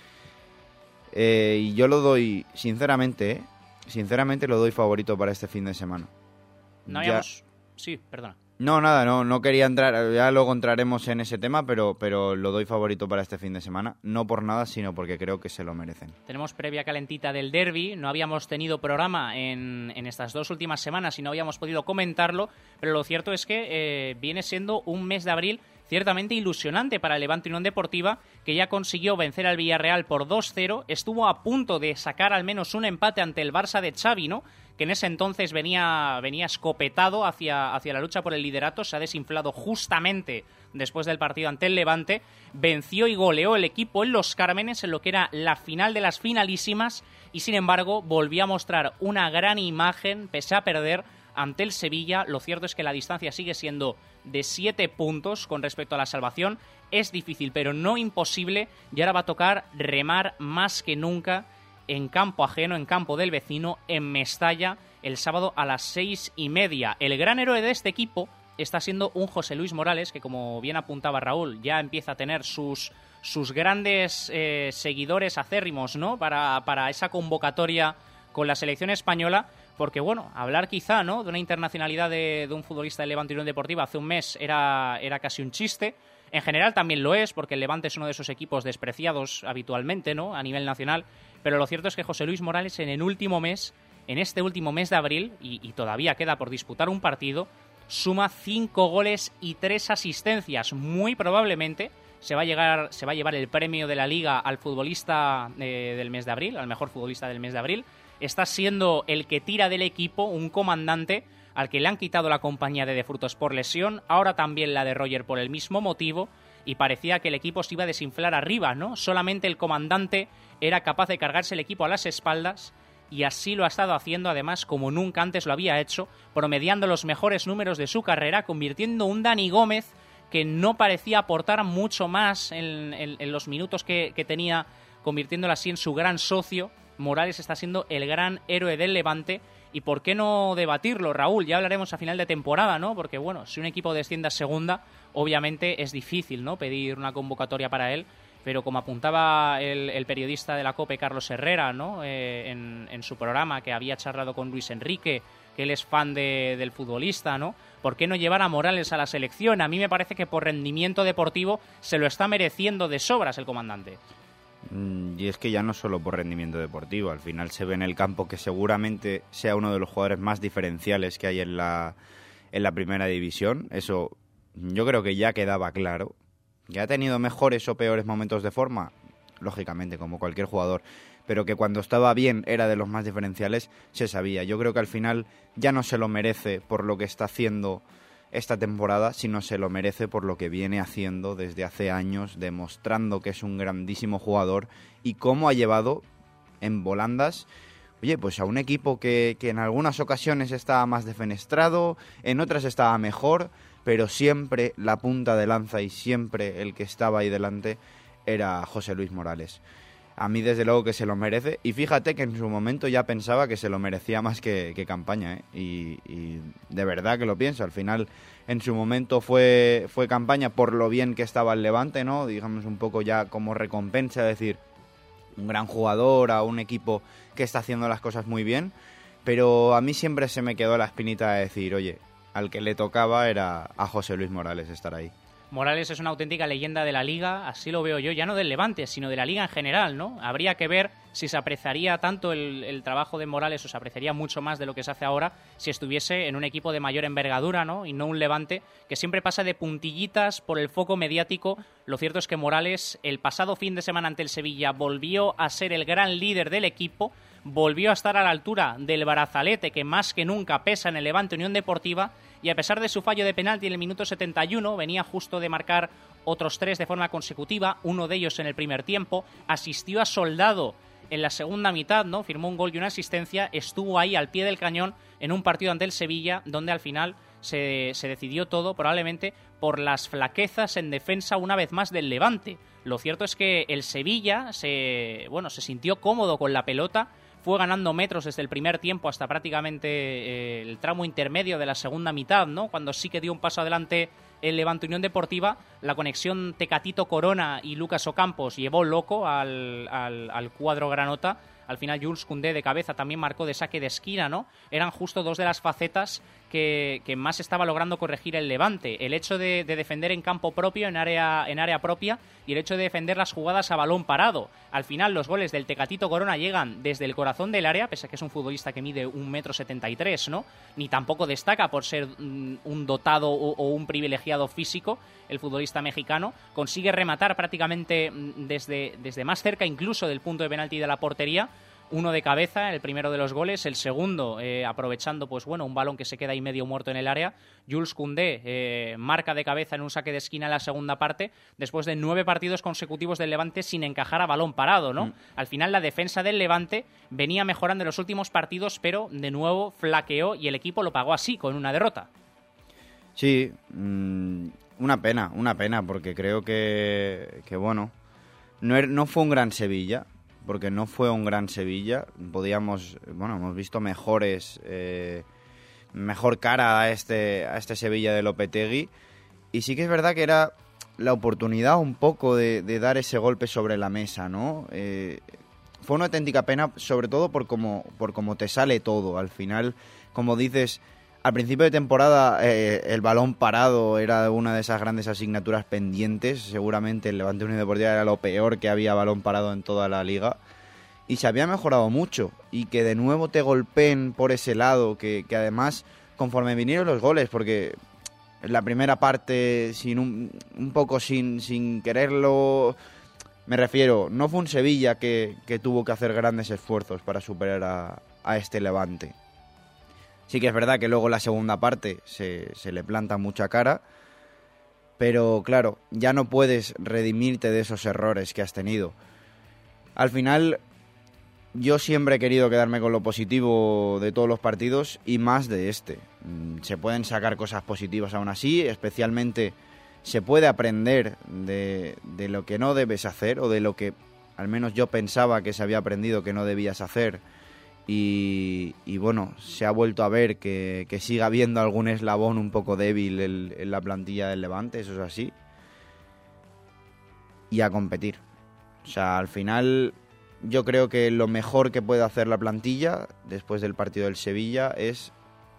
Y yo lo doy, sinceramente lo doy favorito para este fin de semana. No habíamos... Sí, perdona. No, nada, no quería entrar, ya luego entraremos en ese tema, pero lo doy favorito para este fin de semana, no por nada, sino porque creo que se lo merecen. Tenemos previa calentita del derbi, no habíamos tenido programa en estas 2 últimas semanas y no habíamos podido comentarlo, pero lo cierto es que viene siendo un mes de abril ciertamente ilusionante para el Levante Unión Deportiva, que ya consiguió vencer al Villarreal por 2-0, estuvo a punto de sacar al menos un empate ante el Barça de Xavi, ¿no?, que en ese entonces venía escopetado hacia la lucha por el liderato, se ha desinflado justamente después del partido ante el Levante, venció y goleó el equipo en Los Cármenes en lo que era la final de las finalísimas, y sin embargo volvió a mostrar una gran imagen pese a perder ante el Sevilla. Lo cierto es que la distancia sigue siendo de 7 puntos con respecto a la salvación. Es difícil, pero no imposible, y ahora va a tocar remar más que nunca en campo ajeno, en campo del vecino, en Mestalla, el sábado a las 6:30. El gran héroe de este equipo está siendo un José Luis Morales, que como bien apuntaba Raúl, ya empieza a tener sus grandes seguidores acérrimos, ¿no? Para esa convocatoria con la selección española, porque bueno, hablar quizá, ¿no?, de una internacionalidad de un futbolista del Levante Unión Deportiva hace un mes era casi un chiste. En general también lo es, porque el Levante es uno de esos equipos despreciados habitualmente, ¿no?, a nivel nacional, pero lo cierto es que José Luis Morales en este último mes de abril, y todavía queda por disputar un partido, suma 5 goles y 3 asistencias. Muy probablemente se va a llevar el premio de la Liga al futbolista del mes de abril, al mejor futbolista del mes de abril. Está siendo el que tira del equipo, un comandante al que le han quitado la compañía de Frutos por lesión, ahora también la de Roger por el mismo motivo, y parecía que el equipo se iba a desinflar arriba, ¿no? Solamente el comandante era capaz de cargarse el equipo a las espaldas, y así lo ha estado haciendo, además, como nunca antes lo había hecho, promediando los mejores números de su carrera, convirtiendo un Dani Gómez que no parecía aportar mucho más en los minutos que tenía, convirtiéndolo así en su gran socio. Morales está siendo el gran héroe del Levante, y ¿por qué no debatirlo, Raúl? Ya hablaremos a final de temporada, ¿no? Porque, bueno, si un equipo desciende a segunda, obviamente es difícil, ¿no?, pedir una convocatoria para él, pero como apuntaba el periodista de la COPE, Carlos Herrera, ¿no?, en su programa, que había charlado con Luis Enrique, que él es fan del futbolista, ¿no?, ¿por qué no llevar a Morales a la selección? A mí me parece que por rendimiento deportivo se lo está mereciendo de sobras el comandante. Y es que ya no solo por rendimiento deportivo, al final se ve en el campo que seguramente sea uno de los jugadores más diferenciales que hay en la primera división. Eso yo creo que ya quedaba claro. ¿Que ha tenido mejores o peores momentos de forma? Lógicamente, como cualquier jugador, pero que cuando estaba bien era de los más diferenciales, se sabía. Yo creo que al final ya no se lo merece por lo que está haciendo esta temporada, sino se lo merece por lo que viene haciendo desde hace años, demostrando que es un grandísimo jugador y cómo ha llevado en volandas, oye, pues a un equipo que en algunas ocasiones estaba más defenestrado, en otras estaba mejor, pero siempre la punta de lanza y siempre el que estaba ahí delante era José Luis Morales. A mí desde luego que se lo merece, y fíjate que en su momento ya pensaba que se lo merecía más que Campaña, ¿eh? Y de verdad que lo pienso. Al final en su momento fue Campaña por lo bien que estaba el Levante, ¿no?, digamos un poco ya como recompensa, es decir, un gran jugador a un equipo que está haciendo las cosas muy bien, pero a mí siempre se me quedó la espinita de decir, oye, al que le tocaba era a José Luis Morales estar ahí. Morales es una auténtica leyenda de la Liga, así lo veo yo, ya no del Levante, sino de la Liga en general, ¿no? Habría que ver si se apreciaría tanto el trabajo de Morales, o se apreciaría mucho más de lo que se hace ahora si estuviese en un equipo de mayor envergadura, ¿no?, y no un Levante que siempre pasa de puntillitas por el foco mediático. Lo cierto es que Morales, el pasado fin de semana ante el Sevilla, volvió a ser el gran líder del equipo, volvió a estar a la altura del brazalete que más que nunca pesa en el Levante Unión Deportiva, y a pesar de su fallo de penalti en el minuto 71, venía justo de marcar otros 3 de forma consecutiva, uno de ellos en el primer tiempo, asistió a Soldado en la segunda mitad, ¿no?, firmó un gol y una asistencia, estuvo ahí al pie del cañón en un partido ante el Sevilla, donde al final se decidió todo, probablemente por las flaquezas en defensa una vez más del Levante. Lo cierto es que el Sevilla se sintió cómodo con la pelota, fue ganando metros desde el primer tiempo hasta prácticamente el tramo intermedio de la segunda mitad, ¿no?, cuando sí que dio un paso adelante el Levante Unión Deportiva. La conexión Tecatito Corona y Lucas Ocampos llevó loco al cuadro granota. Al final Jules Koundé de cabeza también marcó de saque de esquina, ¿no? Eran justo dos de las facetas que más estaba logrando corregir el Levante. El hecho de defender en campo propio, en área propia, y el hecho de defender las jugadas a balón parado. Al final los goles del Tecatito Corona llegan desde el corazón del área, pese a que es un futbolista que mide 1,73 m, ¿no? Ni tampoco destaca por ser un dotado o un privilegiado físico. El futbolista mexicano consigue rematar prácticamente desde más cerca incluso del punto de penalti de la portería. Uno de cabeza, el primero de los goles, el segundo aprovechando un balón que se queda ahí medio muerto en el área. Jules Koundé marca de cabeza en un saque de esquina en la segunda parte, después de 9 partidos consecutivos del Levante sin encajar a balón parado, ¿no? Al final la defensa del Levante venía mejorando en los últimos partidos, pero de nuevo flaqueó y el equipo lo pagó así, con una derrota. Sí, una pena, porque creo que no fue un gran Sevilla, porque no fue un gran Sevilla. Hemos visto mejor cara a este Sevilla de Lopetegui, y sí que es verdad que era la oportunidad un poco de dar ese golpe sobre la mesa, ¿no? Fue una auténtica pena, sobre todo por cómo te sale todo. Al final, como dices, al principio de temporada el balón parado era una de esas grandes asignaturas pendientes. Seguramente el Levante Unión Deportiva era lo peor que había balón parado en toda la liga. Y se había mejorado mucho. Y que de nuevo te golpeen por ese lado, que además, conforme vinieron los goles, porque en la primera parte, un poco sin quererlo, me refiero, no fue un Sevilla que tuvo que hacer grandes esfuerzos para superar a este Levante. Sí que es verdad que luego la segunda parte se le planta mucha cara, pero claro, ya no puedes redimirte de esos errores que has tenido. Al final, yo siempre he querido quedarme con lo positivo de todos los partidos y más de este. Se pueden sacar cosas positivas aún así, especialmente se puede aprender de lo que no debes hacer, o de lo que al menos yo pensaba que se había aprendido que no debías hacer. Y bueno, se ha vuelto a ver que sigue habiendo algún eslabón un poco débil en la plantilla del Levante, eso es así. Y a competir. O sea, al final yo creo que lo mejor que puede hacer la plantilla después del partido del Sevilla es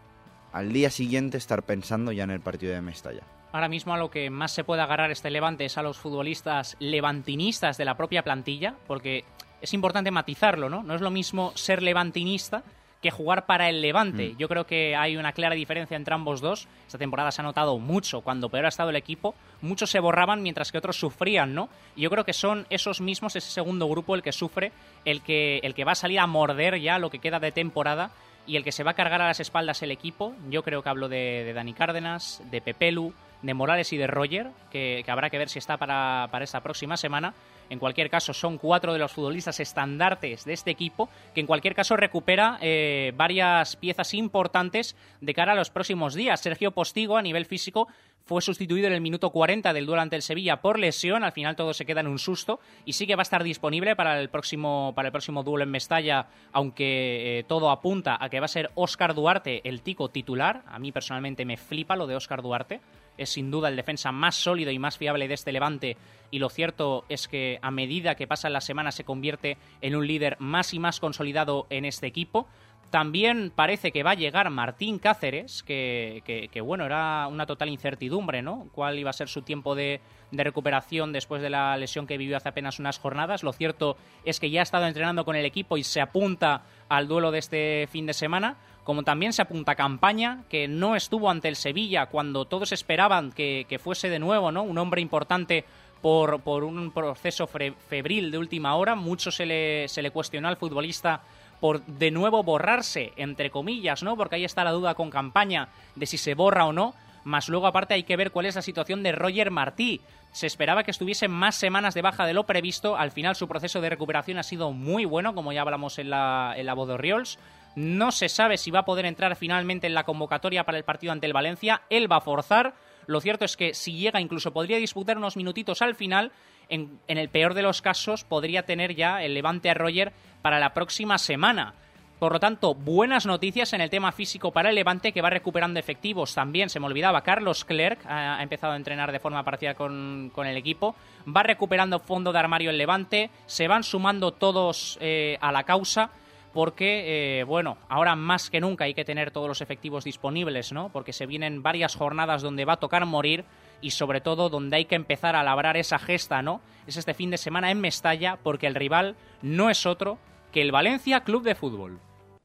al día siguiente estar pensando ya en el partido de Mestalla. Ahora mismo a lo que más se puede agarrar este Levante es a los futbolistas levantinistas de la propia plantilla, porque es importante matizarlo, ¿no? No es lo mismo ser levantinista que jugar para el Levante. Yo creo que hay una clara diferencia entre ambos dos. Esta temporada se ha notado mucho. Cuando peor ha estado el equipo, muchos se borraban mientras que otros sufrían, ¿no? Y yo creo que son esos mismos, ese segundo grupo, el que sufre, el que va a salir a morder ya lo que queda de temporada y el que se va a cargar a las espaldas el equipo. Yo creo que hablo de Dani Cárdenas, de Pepelu, de Morales y de Roger, que habrá que ver si está para esta próxima semana. En cualquier caso, son 4 de los futbolistas estandartes de este equipo, que en cualquier caso recupera varias piezas importantes de cara a los próximos días. Sergio Postigo, a nivel físico, fue sustituido en el minuto 40 del duelo ante el Sevilla por lesión. Al final todo se queda en un susto y sí que va a estar disponible para el próximo duelo en Mestalla, aunque todo apunta a que va a ser Óscar Duarte el tico titular. A mí personalmente me flipa lo de Óscar Duarte. Es sin duda el defensa más sólido y más fiable de este Levante, y lo cierto es que a medida que pasan las semanas se convierte en un líder más y más consolidado en este equipo. También parece que va a llegar Martín Cáceres, que bueno, era una total incertidumbre, ¿no? Cuál iba a ser su tiempo de recuperación después de la lesión que vivió hace apenas unas jornadas. Lo cierto es que ya ha estado entrenando con el equipo y se apunta al duelo de este fin de semana. Como también se apunta Campaña, que no estuvo ante el Sevilla cuando todos esperaban que fuese de nuevo, ¿no? Un hombre importante por un proceso febril de última hora. Mucho se le cuestionó al futbolista por de nuevo borrarse, entre comillas, ¿no? Porque ahí está la duda con Campaña de si se borra o no. Más luego, aparte, hay que ver cuál es la situación de Roger Martí. Se esperaba que estuviese más semanas de baja de lo previsto. Al final, su proceso de recuperación ha sido muy bueno, como ya hablamos en la voz de Oriols. No se sabe si va a poder entrar finalmente en la convocatoria para el partido ante el Valencia. Él va a forzar. Lo cierto es que si llega, incluso podría disputar unos minutitos al final. En el peor de los casos, podría tener ya el Levante a Roger para la próxima semana. Por lo tanto, buenas noticias en el tema físico para el Levante, que va recuperando efectivos. También, se me olvidaba, Carlos Clerc ha empezado a entrenar de forma parcial con el equipo. Va recuperando fondo de armario el Levante. Se van sumando todos a la causa. Porque, bueno, ahora más que nunca hay que tener todos los efectivos disponibles, ¿no? Porque se vienen varias jornadas donde va a tocar morir y, sobre todo, donde hay que empezar a labrar esa gesta, ¿no? Es este fin de semana en Mestalla, porque el rival no es otro que el Valencia Club de Fútbol.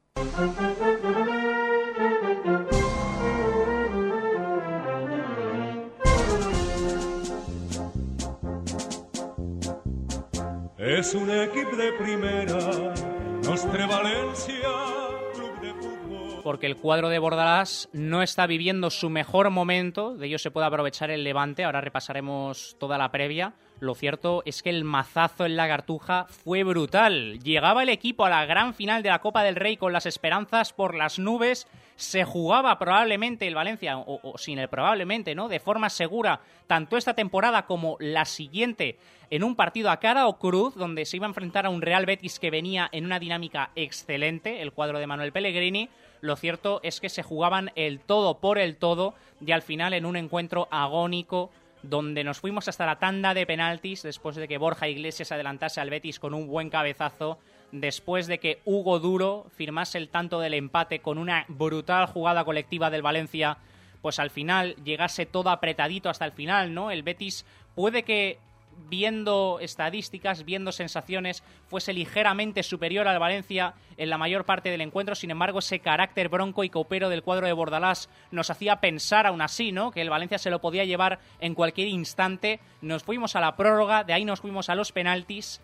Es un equipo de primera, Nostre Valencia Club de Fútbol. porque el cuadro de Bordalás no está viviendo su mejor momento, de ello se puede aprovechar el Levante, ahora repasaremos toda la previa. Lo cierto es que el mazazo en la Cartuja fue brutal. Llegaba el equipo a la gran final de la Copa del Rey con las esperanzas por las nubes. Se jugaba probablemente el Valencia, o sin el probablemente, ¿no? De forma segura, tanto esta temporada como la siguiente, en un partido a cara o cruz, donde se iba a enfrentar a un Real Betis que venía en una dinámica excelente, el cuadro de Manuel Pellegrini. Lo cierto es que se jugaban el todo por el todo y al final en un encuentro agónico, donde nos fuimos hasta la tanda de penaltis después de que Borja Iglesias adelantase al Betis con un buen cabezazo, después de que Hugo Duro firmase el tanto del empate con una brutal jugada colectiva del Valencia, pues al final llegase todo apretadito hasta el final, ¿no? El Betis puede que, viendo estadísticas, viendo sensaciones, fuese ligeramente superior al Valencia en la mayor parte del encuentro. Sin embargo, ese carácter bronco y copero del cuadro de Bordalás nos hacía pensar aún así, ¿no?, que el Valencia se lo podía llevar en cualquier instante. Nos fuimos a la prórroga, de ahí nos fuimos a los penaltis.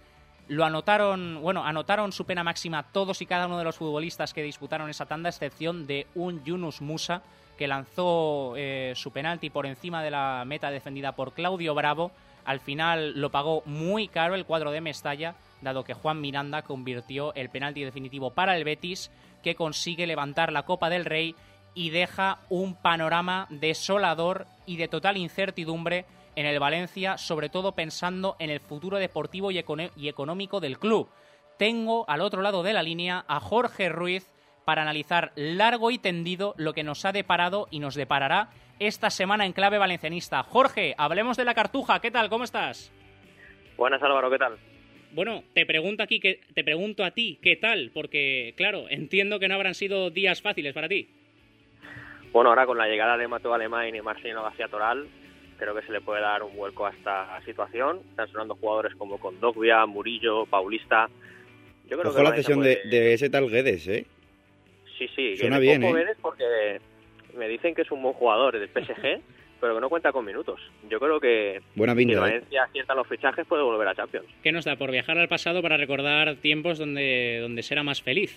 Anotaron su pena máxima todos y cada uno de los futbolistas que disputaron esa tanda, a excepción de un Yunus Musa, que lanzó su penalti por encima de la meta defendida por Claudio Bravo. Al final lo pagó muy caro el cuadro de Mestalla, dado que Juan Miranda convirtió el penalti definitivo para el Betis, que consigue levantar la Copa del Rey y deja un panorama desolador y de total incertidumbre en el Valencia, sobre todo pensando en el futuro deportivo y económico del club. Tengo al otro lado de la línea a Jorge Ruiz para analizar largo y tendido lo que nos ha deparado y nos deparará esta semana en clave valencianista. Jorge, hablemos de la Cartuja. ¿Qué tal? ¿Cómo estás? Buenas, Álvaro, ¿qué tal? Bueno, te pregunto a ti, ¿qué tal? Porque, claro, entiendo que no habrán sido días fáciles para ti. Bueno, ahora con la llegada de Mateo Alemán y Marcelino García Toral, creo que se le puede dar un vuelco a esta situación. Están sonando jugadores como Kondogbia, Murillo, Paulista. Yo creo Ojo, que la cesión de ese tal Guedes, ¿eh? Sí, suena bien, ¿eh? Guedes, porque me dicen que es un buen jugador del PSG, pero que no cuenta con minutos. Yo creo que buena pinta, si Valencia acierta los fichajes puede volver a Champions. ¿Qué nos da por viajar al pasado para recordar tiempos donde será más feliz?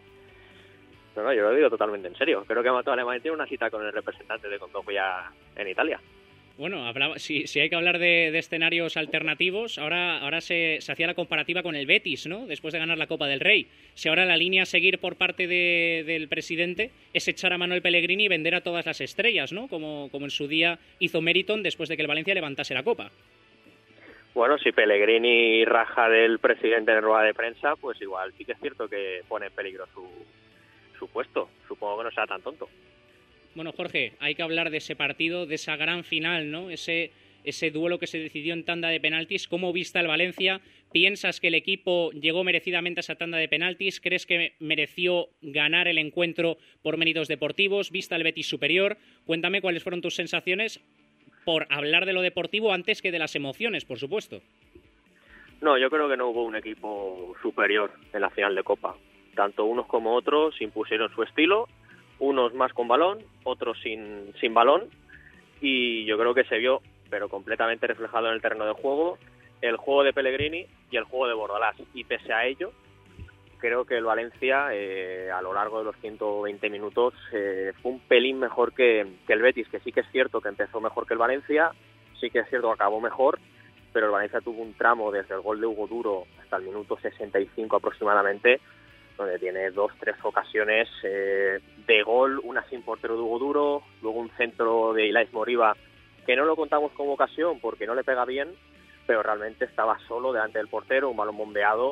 No, yo lo digo totalmente en serio. Creo que Mateo Alemán tiene una cita con el representante de Kondogbia en Italia. Bueno, si hay que hablar de escenarios alternativos, ahora se hacía la comparativa con el Betis, ¿no?, después de ganar la Copa del Rey. Si ahora la línea a seguir por parte del presidente es echar a Manuel Pellegrini y vender a todas las estrellas, ¿no?, como en su día hizo Meriton después de que el Valencia levantase la Copa. Bueno, si Pellegrini raja del presidente en rueda de prensa, pues igual sí que es cierto que pone en peligro su puesto. Supongo que no sea tan tonto. Bueno, Jorge, hay que hablar de ese partido, de esa gran final, ¿no? Ese duelo que se decidió en tanda de penaltis. ¿Cómo viste al Valencia? ¿Piensas que el equipo llegó merecidamente a esa tanda de penaltis? ¿Crees que mereció ganar el encuentro por méritos deportivos? ¿Viste al Betis superior? Cuéntame cuáles fueron tus sensaciones por hablar de lo deportivo antes que de las emociones, por supuesto. No, yo creo que no hubo un equipo superior en la final de Copa. Tanto unos como otros impusieron su estilo, unos más con balón, otros sin balón, y yo creo que se vio, pero completamente reflejado en el terreno de juego, el juego de Pellegrini y el juego de Bordalás. Y pese a ello, creo que el Valencia, a lo largo de los 120 minutos, fue un pelín mejor que el Betis, que sí que es cierto que empezó mejor que el Valencia, sí que es cierto que acabó mejor, pero el Valencia tuvo un tramo desde el gol de Hugo Duro hasta el minuto 65 aproximadamente, donde tiene 2-3 ocasiones de gol, una sin portero de Hugo Duro, luego un centro de Ilais Moriba, que no lo contamos como ocasión porque no le pega bien, pero realmente estaba solo delante del portero, un balón bombeado,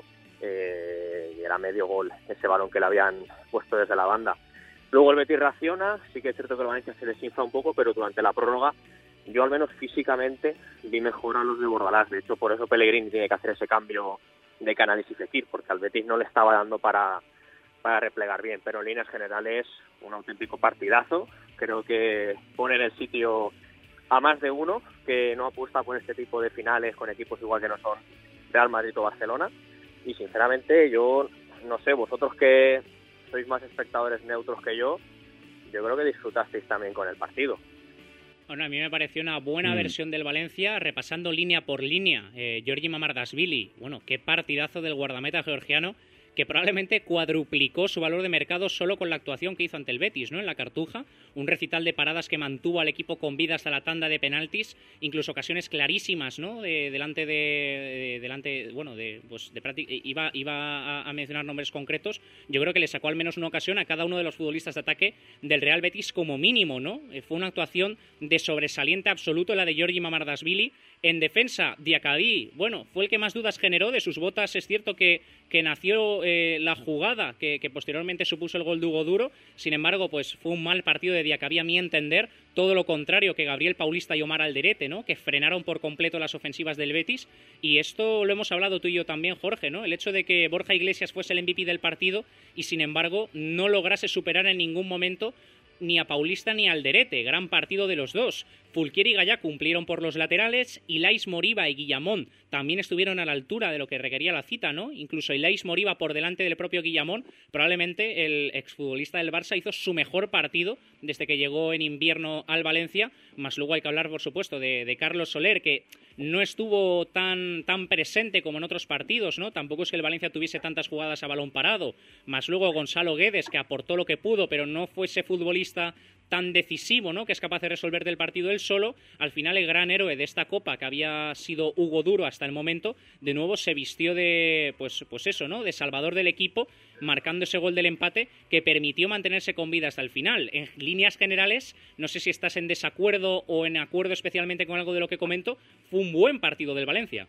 y era medio gol ese balón que le habían puesto desde la banda. Luego el Betis reacciona, sí que es cierto que el Valencia se desinfla un poco, pero durante la prórroga yo al menos físicamente vi mejor a los de Bordalás. De hecho, por eso Pellegrini tiene que hacer ese cambio de Canales y Fekir, porque al Betis no le estaba dando para replegar bien, pero en líneas generales un auténtico partidazo. Creo que pone en el sitio a más de uno que no apuesta por este tipo de finales con equipos igual que no son Real Madrid o Barcelona, y sinceramente yo no sé, vosotros que sois más espectadores neutros que yo creo que disfrutasteis también con el partido. Bueno, a mí me pareció una buena versión del Valencia, repasando línea por línea. Giorgi Mamardashvili, bueno, qué partidazo del guardameta georgiano, que probablemente cuadruplicó su valor de mercado solo con la actuación que hizo ante el Betis, ¿no? En la Cartuja, un recital de paradas que mantuvo al equipo con vida hasta la tanda de penaltis, incluso ocasiones clarísimas, ¿no? Iba a mencionar nombres concretos. Yo creo que le sacó al menos una ocasión a cada uno de los futbolistas de ataque del Real Betis como mínimo, ¿no? Fue una actuación de sobresaliente absoluto la de Giorgi Mamardashvili. En defensa, Diakabí, bueno, fue el que más dudas generó. De sus botas es cierto que nació la jugada que posteriormente supuso el gol de Hugo Duro. Sin embargo, pues fue un mal partido de Diakabí a mi entender. Todo lo contrario que Gabriel Paulista y Omar Alderete, ¿no? Que frenaron por completo las ofensivas del Betis. Y esto lo hemos hablado tú y yo también, Jorge, ¿no? El hecho de que Borja Iglesias fuese el MVP del partido y, sin embargo, no lograse superar en ningún momento ni a Paulista ni a Alderete. Gran partido de los dos. Fulquier y Gallá cumplieron por los laterales. Ilais Moriba y Guillamón también estuvieron a la altura de lo que requería la cita, ¿no? Incluso Ilais Moriba por delante del propio Guillamón. Probablemente el exfutbolista del Barça hizo su mejor partido desde que llegó en invierno al Valencia. Más luego hay que hablar, por supuesto, de Carlos Soler, que no estuvo tan presente como en otros partidos, ¿no? Tampoco es que el Valencia tuviese tantas jugadas a balón parado. Más luego Gonzalo Guedes, que aportó lo que pudo, pero no fue ese futbolista tan decisivo, ¿no? Que es capaz de resolver del partido él solo. Al final el gran héroe de esta Copa, que había sido Hugo Duro hasta el momento, de nuevo se vistió de, pues eso, ¿no? De salvador del equipo, marcando ese gol del empate que permitió mantenerse con vida hasta el final. En líneas generales, no sé si estás en desacuerdo o en acuerdo especialmente con algo de lo que comento, fue un buen partido del Valencia.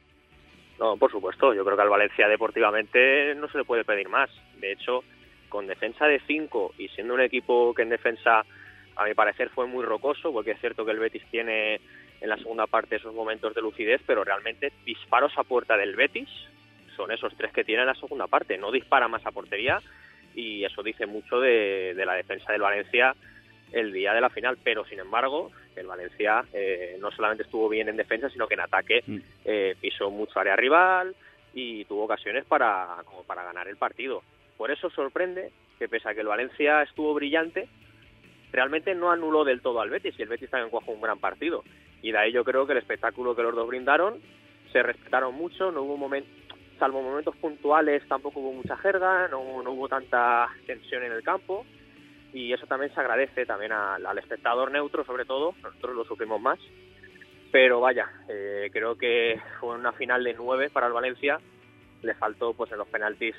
No, por supuesto, yo creo que al Valencia deportivamente no se le puede pedir más. De hecho, con defensa de 5 y siendo un equipo que en defensa, a mi parecer, fue muy rocoso, porque es cierto que el Betis tiene en la segunda parte esos momentos de lucidez, pero realmente disparos a puerta del Betis son esos 3 que tiene en la segunda parte. No dispara más a portería y eso dice mucho de la defensa del Valencia el día de la final, pero sin embargo el Valencia no solamente estuvo bien en defensa, sino que en ataque pisó mucho área rival y tuvo ocasiones para ganar el partido. Por eso sorprende que pese a que el Valencia estuvo brillante, realmente no anuló del todo al Betis, y el Betis también jugó un gran partido. Y de ahí yo creo que el espectáculo que los dos brindaron, se respetaron mucho, no hubo salvo momentos puntuales, tampoco hubo mucha jerga, no hubo tanta tensión en el campo, y eso también se agradece también al espectador neutro, sobre todo, nosotros lo sufrimos más. Pero vaya, creo que fue una final de 9 para el Valencia. Le faltó pues en los penaltis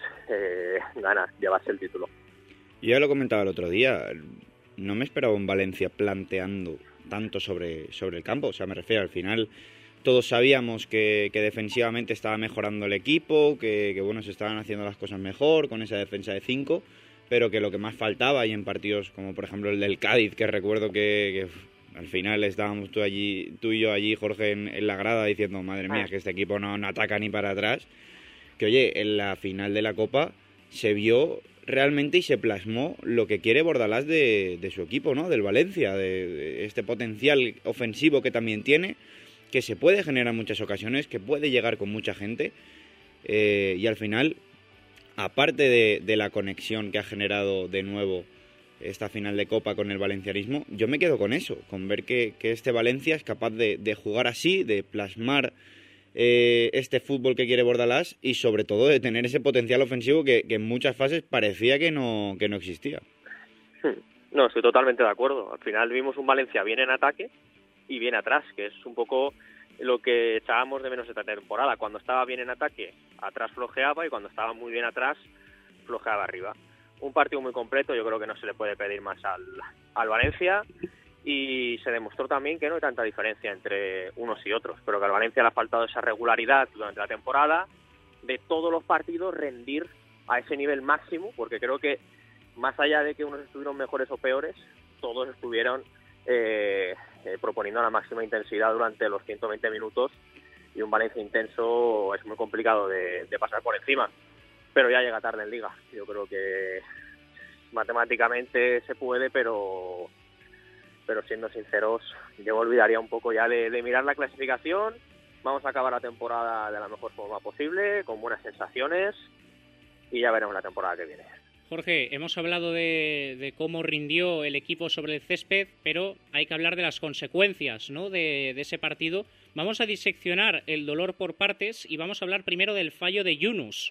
llevarse el título. Yo ya lo comentaba el otro día, no me esperaba un Valencia planteando tanto sobre el campo. O sea, me refiero, al final todos sabíamos que defensivamente estaba mejorando el equipo, que bueno, se estaban haciendo las cosas mejor con esa defensa de 5, pero que lo que más faltaba, y en partidos como por ejemplo el del Cádiz, que recuerdo que al final estábamos tú y yo allí, Jorge, en la grada diciendo, madre mía, que este equipo no ataca ni para atrás. Que oye, en la final de la Copa se vio realmente y se plasmó lo que quiere Bordalás de su equipo, ¿no? Del Valencia, de este potencial ofensivo que también tiene, que se puede generar muchas ocasiones, que puede llegar con mucha gente, y al final, aparte de la conexión que ha generado de nuevo esta final de Copa con el valencianismo, yo me quedo con eso, con ver que este Valencia es capaz de jugar así, de plasmar este fútbol que quiere Bordalás, y sobre todo de tener ese potencial ofensivo que en muchas fases parecía que no existía. No, estoy totalmente de acuerdo. Al final vimos un Valencia bien en ataque y bien atrás, que es un poco lo que echábamos de menos esta temporada. Cuando estaba bien en ataque, atrás flojeaba, y cuando estaba muy bien atrás, flojeaba arriba. Un partido muy completo, yo creo que no se le puede pedir más al Valencia. Y se demostró también que no hay tanta diferencia entre unos y otros, pero que al Valencia le ha faltado esa regularidad durante la temporada, de todos los partidos rendir a ese nivel máximo, porque creo que más allá de que unos estuvieron mejores o peores, todos estuvieron proponiendo a la máxima intensidad durante los 120 minutos, y un Valencia intenso es muy complicado de pasar por encima, pero ya llega tarde en Liga. Yo creo que matemáticamente se puede, pero siendo sinceros, yo olvidaría un poco ya de mirar la clasificación. Vamos a acabar la temporada de la mejor forma posible, con buenas sensaciones, y ya veremos la temporada que viene. Jorge, hemos hablado de cómo rindió el equipo sobre el césped, pero hay que hablar de las consecuencias, ¿no?, de ese partido. Vamos a diseccionar el dolor por partes y vamos a hablar primero del fallo de Yunus.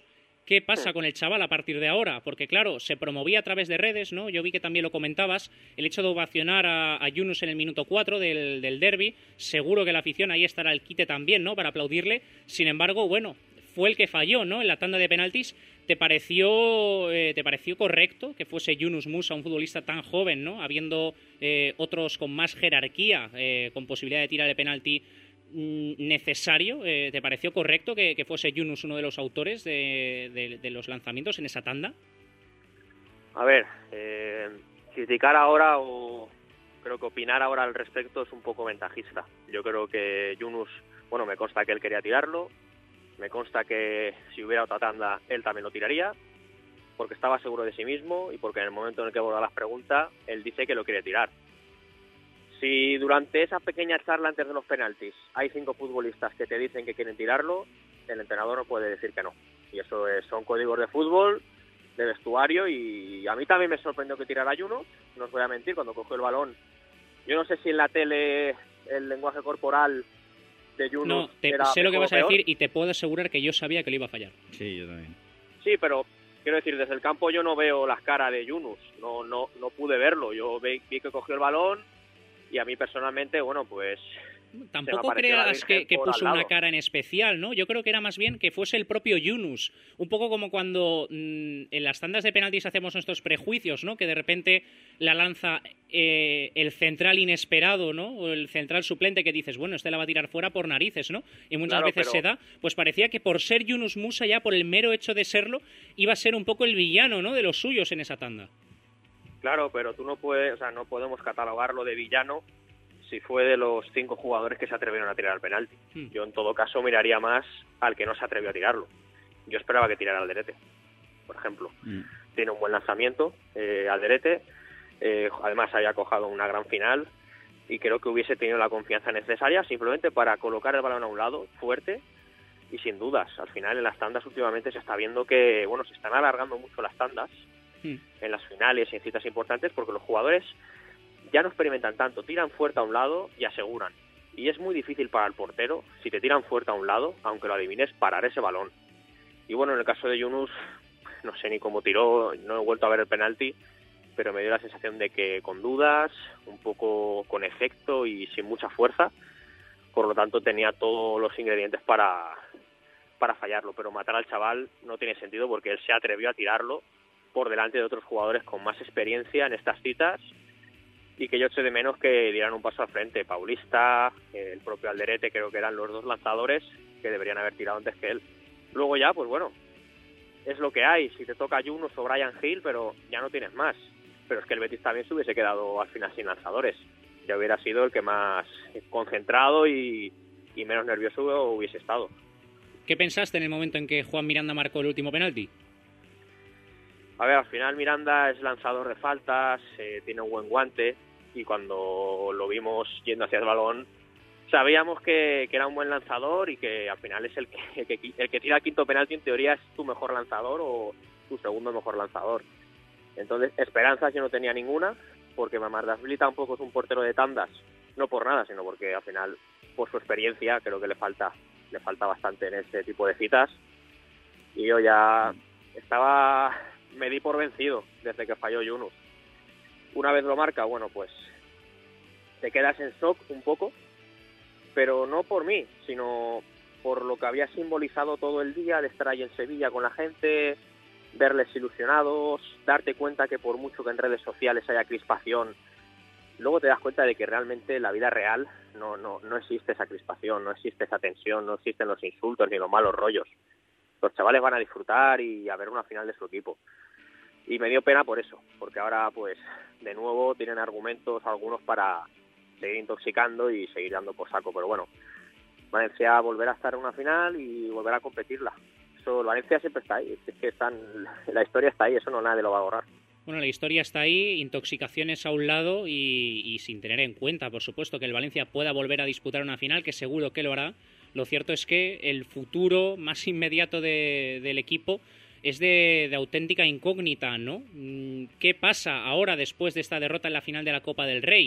¿Qué pasa con el chaval a partir de ahora? Porque, claro, se promovía a través de redes, ¿no? Yo vi que también lo comentabas, el hecho de ovacionar a Yunus en el minuto 4 del derbi. Seguro que la afición ahí estará el quite también, ¿no? Para aplaudirle. Sin embargo, bueno, fue el que falló, ¿no? En la tanda de penaltis. ¿Te pareció correcto que fuese Yunus Musa, un futbolista tan joven, ¿no? Habiendo otros con más jerarquía, con posibilidad de tirar el penalti necesario? ¿Te pareció correcto que fuese Yunus uno de los autores de los lanzamientos en esa tanda? A ver, criticar ahora o creo que opinar ahora al respecto es un poco ventajista. Yo creo que Yunus, bueno, me consta que él quería tirarlo, me consta que si hubiera otra tanda él también lo tiraría, porque estaba seguro de sí mismo y porque en el momento en el que aborda las preguntas él dice que lo quiere tirar. Si durante esa pequeña charla antes de los penaltis hay 5 futbolistas que te dicen que quieren tirarlo, el entrenador no puede decir que no. Y eso son códigos de fútbol, de vestuario, y a mí también me sorprendió que tirara Yunus, no os voy a mentir, cuando cogió el balón. Yo no sé si en la tele el lenguaje corporal de Yunus no, era sé lo que vas a peor. decir y te puedo asegurar que yo sabía que lo iba a fallar. Sí, yo también. Sí, pero quiero decir, desde el campo yo no veo las caras de Yunus, no pude verlo. Yo vi que cogió el balón y a mí personalmente, bueno, pues Tampoco creas que puso una cara en especial, ¿no? Yo creo que era más bien que fuese el propio Yunus. Un poco como cuando en las tandas de penaltis hacemos nuestros prejuicios, ¿no? Que de repente la lanza el central inesperado, ¿no? O el central suplente que dices, bueno, este la va a tirar fuera por narices, ¿no? Y muchas veces se da. Pues parecía que por ser Yunus Musa, ya por el mero hecho de serlo, iba a ser un poco el villano, ¿no? De los suyos en esa tanda. Claro, pero tú no puedes, o sea, no podemos catalogarlo de villano si fue de los 5 jugadores que se atrevieron a tirar el penalti. Yo en todo caso miraría más al que no se atrevió a tirarlo. Yo esperaba que tirara Alderete, por ejemplo. Tiene un buen lanzamiento, Alderete, además había cojado una gran final y creo que hubiese tenido la confianza necesaria simplemente para colocar el balón a un lado, fuerte y sin dudas. Al final en las tandas últimamente se está viendo que, bueno, se están alargando mucho las tandas en las finales y en citas importantes porque los jugadores ya no experimentan tanto, tiran fuerte a un lado y aseguran. Y es muy difícil para el portero, si te tiran fuerte a un lado, aunque lo adivines, parar ese balón. Y bueno, en el caso de Yunus, no sé ni cómo tiró, no he vuelto a ver el penalti, pero me dio la sensación de que con dudas, un poco con efecto y sin mucha fuerza, por lo tanto tenía todos los ingredientes para fallarlo. Pero matar al chaval no tiene sentido porque él se atrevió a tirarlo por delante de otros jugadores con más experiencia en estas citas y que yo eché de menos que dieran un paso al frente. Paulista, el propio Alderete, creo que eran los 2 lanzadores que deberían haber tirado antes que él. Luego ya, pues bueno, es lo que hay. Si te toca Yunus o Brian Hill, pero ya no tienes más. Pero es que el Betis también se hubiese quedado al final sin lanzadores. Ya hubiera sido el que más concentrado y menos nervioso hubiese estado. ¿Qué pensaste en el momento en que Juan Miranda marcó el último penalti? A ver, al final Miranda es lanzador de faltas, tiene un buen guante y cuando lo vimos yendo hacia el balón sabíamos que era un buen lanzador y que al final es el que tira el quinto penalti, en teoría es tu mejor lanzador o tu segundo mejor lanzador. Entonces, esperanzas yo no tenía ninguna porque Mamardashvili tampoco es un portero de tandas, no por nada, sino porque al final, por su experiencia, creo que le falta bastante en este tipo de citas y yo ya me di por vencido desde que falló Yunus. Una vez lo marca, bueno, pues te quedas en shock un poco, pero no por mí, sino por lo que había simbolizado todo el día de estar ahí en Sevilla con la gente, verles ilusionados, darte cuenta que por mucho que en redes sociales haya crispación, luego te das cuenta de que realmente en la vida real no existe esa crispación, no existe esa tensión, no existen los insultos ni los malos rollos. Los chavales van a disfrutar y a ver una final de su equipo. Y me dio pena por eso, porque ahora pues de nuevo tienen argumentos algunos para seguir intoxicando y seguir dando por saco. Pero bueno, Valencia volverá a estar en una final y volverá a competirla. Eso, Valencia siempre está ahí, es que la historia está ahí, eso nadie lo va a borrar. Bueno, la historia está ahí, intoxicaciones a un lado y sin tener en cuenta, por supuesto, que el Valencia pueda volver a disputar una final, que seguro que lo hará. Lo cierto es que el futuro más inmediato del equipo es de auténtica incógnita, ¿no? ¿Qué pasa ahora después de esta derrota en la final de la Copa del Rey?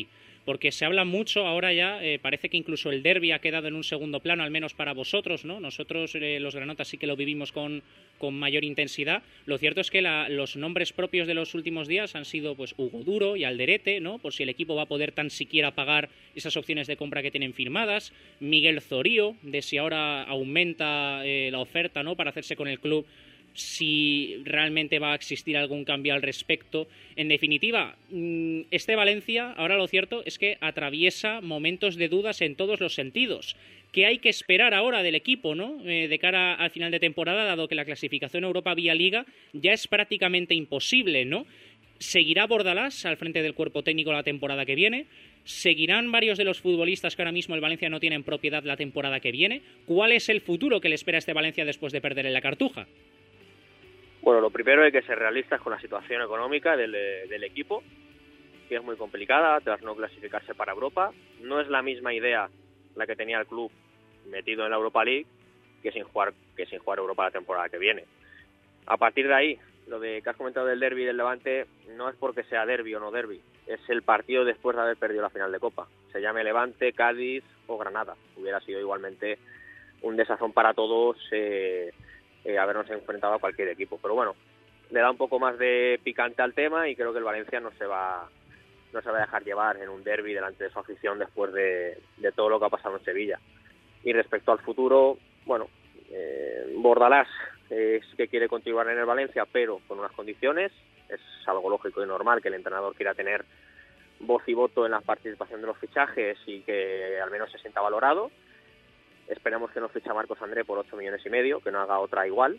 Porque se habla mucho ahora ya, parece que incluso el derbi ha quedado en un segundo plano, al menos para vosotros, ¿no? Nosotros, los granotas, sí que lo vivimos con mayor intensidad. Lo cierto es que los nombres propios de los últimos días han sido pues Hugo Duro y Alderete, ¿no? Por si el equipo va a poder tan siquiera pagar esas opciones de compra que tienen firmadas. Miguel Zorío, de si ahora aumenta la oferta, ¿no? Para hacerse con el club, si realmente va a existir algún cambio al respecto. En definitiva, este Valencia, ahora lo cierto es que atraviesa momentos de dudas en todos los sentidos. ¿Qué hay que esperar ahora del equipo, ¿no? De cara al final de temporada, dado que la clasificación a Europa vía Liga ya es prácticamente imposible, ¿no? ¿Seguirá Bordalás al frente del cuerpo técnico la temporada que viene? ¿Seguirán varios de los futbolistas que ahora mismo el Valencia no tiene en propiedad la temporada que viene? ¿Cuál es el futuro que le espera a este Valencia después de perder en la Cartuja? Bueno, lo primero hay que ser realistas con la situación económica del equipo, que es muy complicada tras no clasificarse para Europa. No es la misma idea la que tenía el club metido en la Europa League que sin jugar Europa la temporada que viene. A partir de ahí, lo que has comentado del derbi del Levante no es porque sea derbi o no derbi, es el partido después de haber perdido la final de Copa. Se llame Levante, Cádiz o Granada. Hubiera sido igualmente un desazón para todos habernos enfrentado a cualquier equipo. Pero bueno, le da un poco más de picante al tema y creo que el Valencia no se va a dejar llevar en un derbi delante de su afición después de todo lo que ha pasado en Sevilla. Y respecto al futuro, bueno, Bordalás es que quiere continuar en el Valencia, pero con unas condiciones. Es algo lógico y normal que el entrenador quiera tener voz y voto en la participación de los fichajes y que al menos se sienta valorado. Esperemos que no ficha Marcos André por 8,5 millones, que no haga otra igual.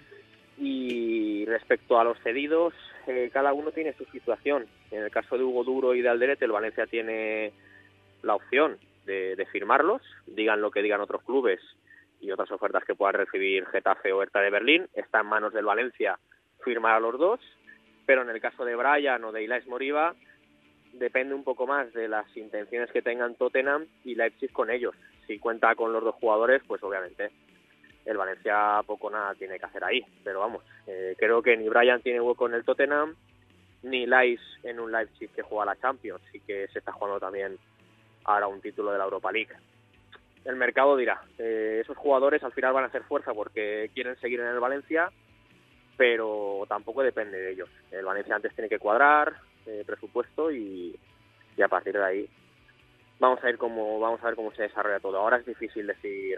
Y respecto a los cedidos, cada uno tiene su situación. En el caso de Hugo Duro y de Alderete, el Valencia tiene la opción de firmarlos, digan lo que digan otros clubes y otras ofertas que pueda recibir Getafe o Hertha de Berlín. Está en manos del Valencia firmar a los dos, pero en el caso de Bryan o de Ilais Moriba depende un poco más de las intenciones que tengan Tottenham y Leipzig con ellos. Si cuenta con los dos jugadores, pues obviamente el Valencia poco nada tiene que hacer ahí. Pero vamos, creo que ni Bryan tiene hueco en el Tottenham, ni Ilais en un Leipzig que juega la Champions y que se está jugando también ahora un título de la Europa League. El mercado dirá, esos jugadores al final van a hacer fuerza porque quieren seguir en el Valencia, pero tampoco depende de ellos. El Valencia antes tiene que cuadrar presupuesto y a partir de ahí vamos a ver cómo se desarrolla todo. Ahora es difícil decir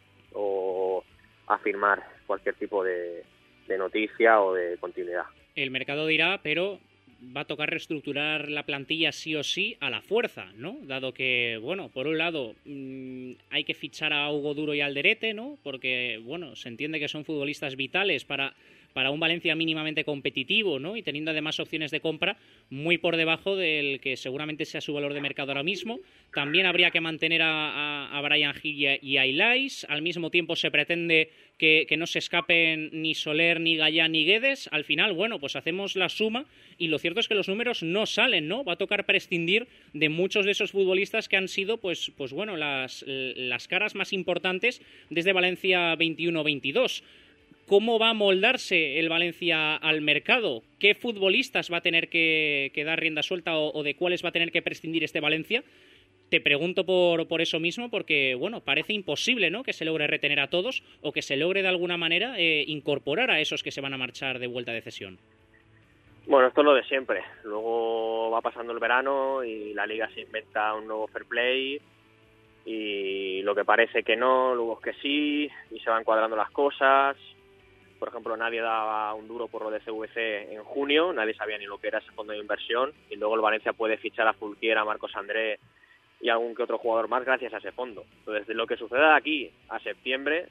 o afirmar cualquier tipo de noticia o de continuidad. El mercado dirá, pero va a tocar reestructurar la plantilla sí o sí a la fuerza, ¿no? Dado que, bueno, por un lado hay que fichar a Hugo Duro y Alderete, ¿no? Porque, bueno, se entiende que son futbolistas vitales para un Valencia mínimamente competitivo, ¿no? Y teniendo además opciones de compra muy por debajo del que seguramente sea su valor de mercado ahora mismo. También habría que mantener a Bryan Gil y a Ilais. Al mismo tiempo se pretende que no se escapen ni Soler, ni Gallá, ni Guedes. Al final, bueno, pues hacemos la suma y lo cierto es que los números no salen, ¿no? Va a tocar prescindir de muchos de esos futbolistas que han sido, pues bueno, las caras más importantes desde Valencia 21-22. ¿Cómo va a moldarse el Valencia al mercado? ¿Qué futbolistas va a tener que dar rienda suelta o de cuáles va a tener que prescindir este Valencia? Te pregunto por eso mismo, porque bueno, parece imposible, ¿no?, que se logre retener a todos o que se logre de alguna manera incorporar a esos que se van a marchar de vuelta de cesión. Bueno, esto es lo de siempre. Luego va pasando el verano y la Liga se inventa un nuevo fair play y lo que parece que no, luego es que sí, y se van cuadrando las cosas. Por ejemplo, nadie daba un duro por lo de CVC en junio, nadie sabía ni lo que era ese fondo de inversión, y luego el Valencia puede fichar a Fulquier, a Marcos André y a algún que otro jugador más gracias a ese fondo. Entonces, de lo que suceda de aquí a septiembre,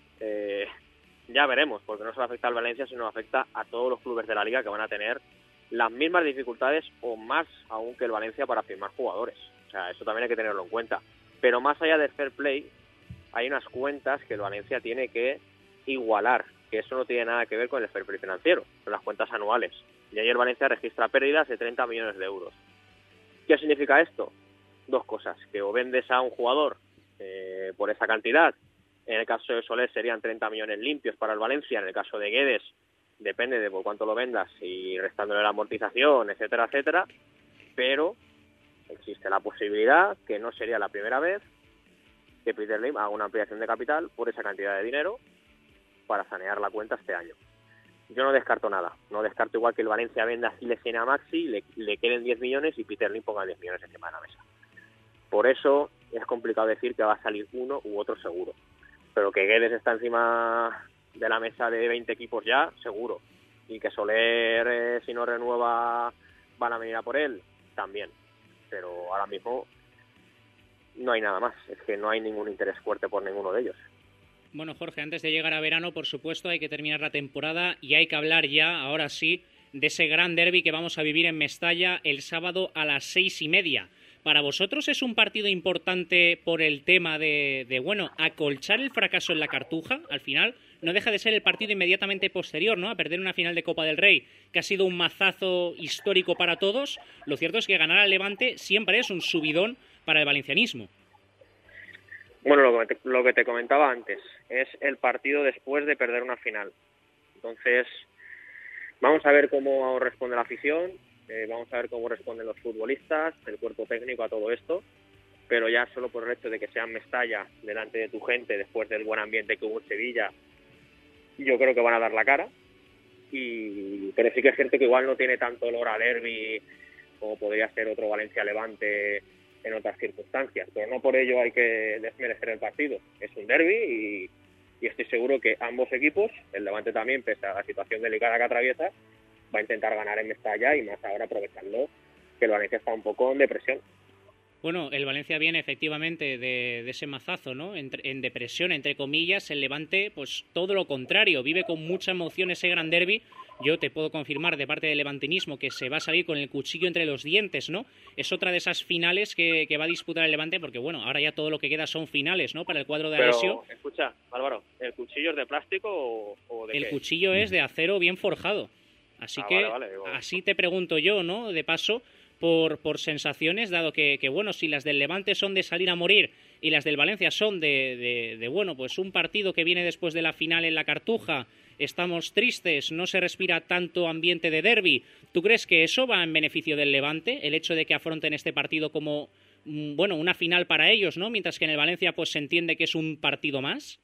ya veremos, porque no solo afecta al Valencia, sino afecta a todos los clubes de la Liga que van a tener las mismas dificultades o más aún que el Valencia para firmar jugadores. O sea, eso también hay que tenerlo en cuenta. Pero más allá del fair play, hay unas cuentas que el Valencia tiene que igualar, que eso no tiene nada que ver con el fair play financiero, son las cuentas anuales. Y ayer Valencia registra pérdidas de 30 millones de euros. ¿Qué significa esto? Dos cosas, que o vendes a un jugador por esa cantidad, en el caso de Soler serían 30 millones limpios para el Valencia, en el caso de Guedes depende de por cuánto lo vendas y restándole la amortización, etcétera, etcétera, pero existe la posibilidad, que no sería la primera vez, que Peter Lim haga una ampliación de capital por esa cantidad de dinero para sanear la cuenta este año. Yo no descarto nada, no descarto igual que el Valencia venda a Silesen a Maxi, le queden 10 millones y Peter Lim ponga 10 millones encima de la mesa. Por eso es complicado decir que va a salir uno u otro seguro, pero que Guedes está encima de la mesa de 20 equipos ya, seguro, y que Soler, si no renueva, van a venir a por él, también, pero ahora mismo no hay nada más, es que no hay ningún interés fuerte por ninguno de ellos. Bueno, Jorge, antes de llegar a verano, por supuesto, hay que terminar la temporada y hay que hablar ya, ahora sí, de ese gran derbi que vamos a vivir en Mestalla el sábado a las 6:30. ¿Para vosotros es un partido importante por el tema de acolchar el fracaso en la Cartuja? Al final no deja de ser el partido inmediatamente posterior, ¿no?, a perder una final de Copa del Rey, que ha sido un mazazo histórico para todos. Lo cierto es que ganar al Levante siempre es un subidón para el valencianismo. Bueno, lo que te comentaba antes, es el partido después de perder una final. Entonces, vamos a ver cómo responde la afición, vamos a ver cómo responden los futbolistas, el cuerpo técnico a todo esto, pero ya solo por el hecho de que sea en Mestalla, delante de tu gente, después del buen ambiente que hubo en Sevilla, yo creo que van a dar la cara. Pero sí que es cierto que igual no tiene tanto olor a derbi como podría ser otro Valencia-Levante en otras circunstancias, pero no por ello hay que desmerecer el partido. Es un derbi y estoy seguro que ambos equipos, el Levante también, pese a la situación delicada que atraviesa, va a intentar ganar en Mestalla y más ahora aprovechando que el Valencia está un poco en depresión. Bueno, el Valencia viene efectivamente de ese mazazo, ¿no?, en depresión, entre comillas. El Levante, pues todo lo contrario, vive con mucha emoción ese gran derbi. Yo te puedo confirmar de parte del levantinismo que se va a salir con el cuchillo entre los dientes, ¿no? Es otra de esas finales que va a disputar el Levante, porque bueno, ahora ya todo lo que queda son finales, ¿no?, para el cuadro de Alessio. Pero, escucha, Álvaro, ¿el cuchillo es de plástico o de qué? El cuchillo es de acero bien forjado. Así que, vale. así te pregunto yo, ¿no?, de paso, por sensaciones, dado que bueno, si las del Levante son de salir a morir y las del Valencia son de bueno, pues un partido que viene después de la final en la Cartuja, estamos tristes, no se respira tanto ambiente de derbi. ¿Tú crees que eso va en beneficio del Levante, el hecho de que afronten este partido como una final para ellos, ¿no?, mientras que en el Valencia pues se entiende que es un partido más?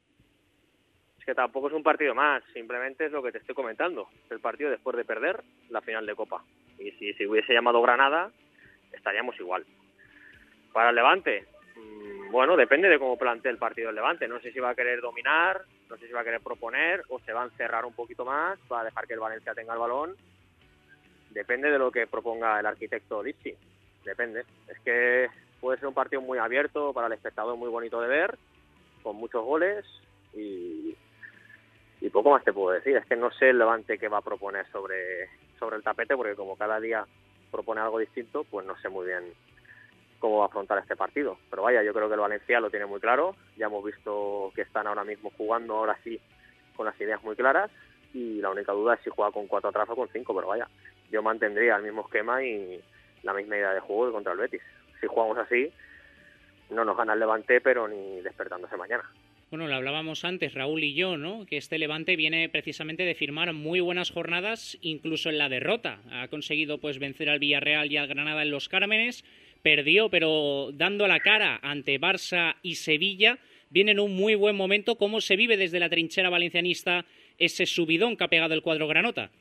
Es que tampoco es un partido más, simplemente es lo que te estoy comentando, el partido después de perder la final de Copa. Y si se hubiese llamado Granada, estaríamos igual. Para el Levante, bueno, depende de cómo plantee el partido el Levante. No sé si va a querer dominar, no sé si va a querer proponer o se va a encerrar un poquito más para dejar que el Valencia tenga el balón. Depende de lo que proponga el arquitecto Dixi. Depende. Es que puede ser un partido muy abierto para el espectador, muy bonito de ver, con muchos goles y poco más te puedo decir. Es que no sé el Levante qué va a proponer sobre el tapete, porque como cada día propone algo distinto, pues no sé muy bien cómo va a afrontar este partido. Pero vaya, yo creo que el Valencia lo tiene muy claro. Ya hemos visto que están ahora mismo jugando, ahora sí, con las ideas muy claras, y la única duda es si juega con 4 atrás o con 5, pero vaya, yo mantendría el mismo esquema y la misma idea de juego que contra el Betis. Si jugamos así, no nos gana el Levante, pero ni despertándose mañana. Bueno, lo hablábamos antes, Raúl y yo, ¿no?, que este Levante viene precisamente de firmar muy buenas jornadas, incluso en la derrota. Ha conseguido pues vencer al Villarreal y al Granada en Los Cármenes, perdió, pero dando la cara ante Barça y Sevilla. Viene en un muy buen momento. ¿Cómo se vive desde la trinchera valencianista ese subidón que ha pegado el cuadro granota?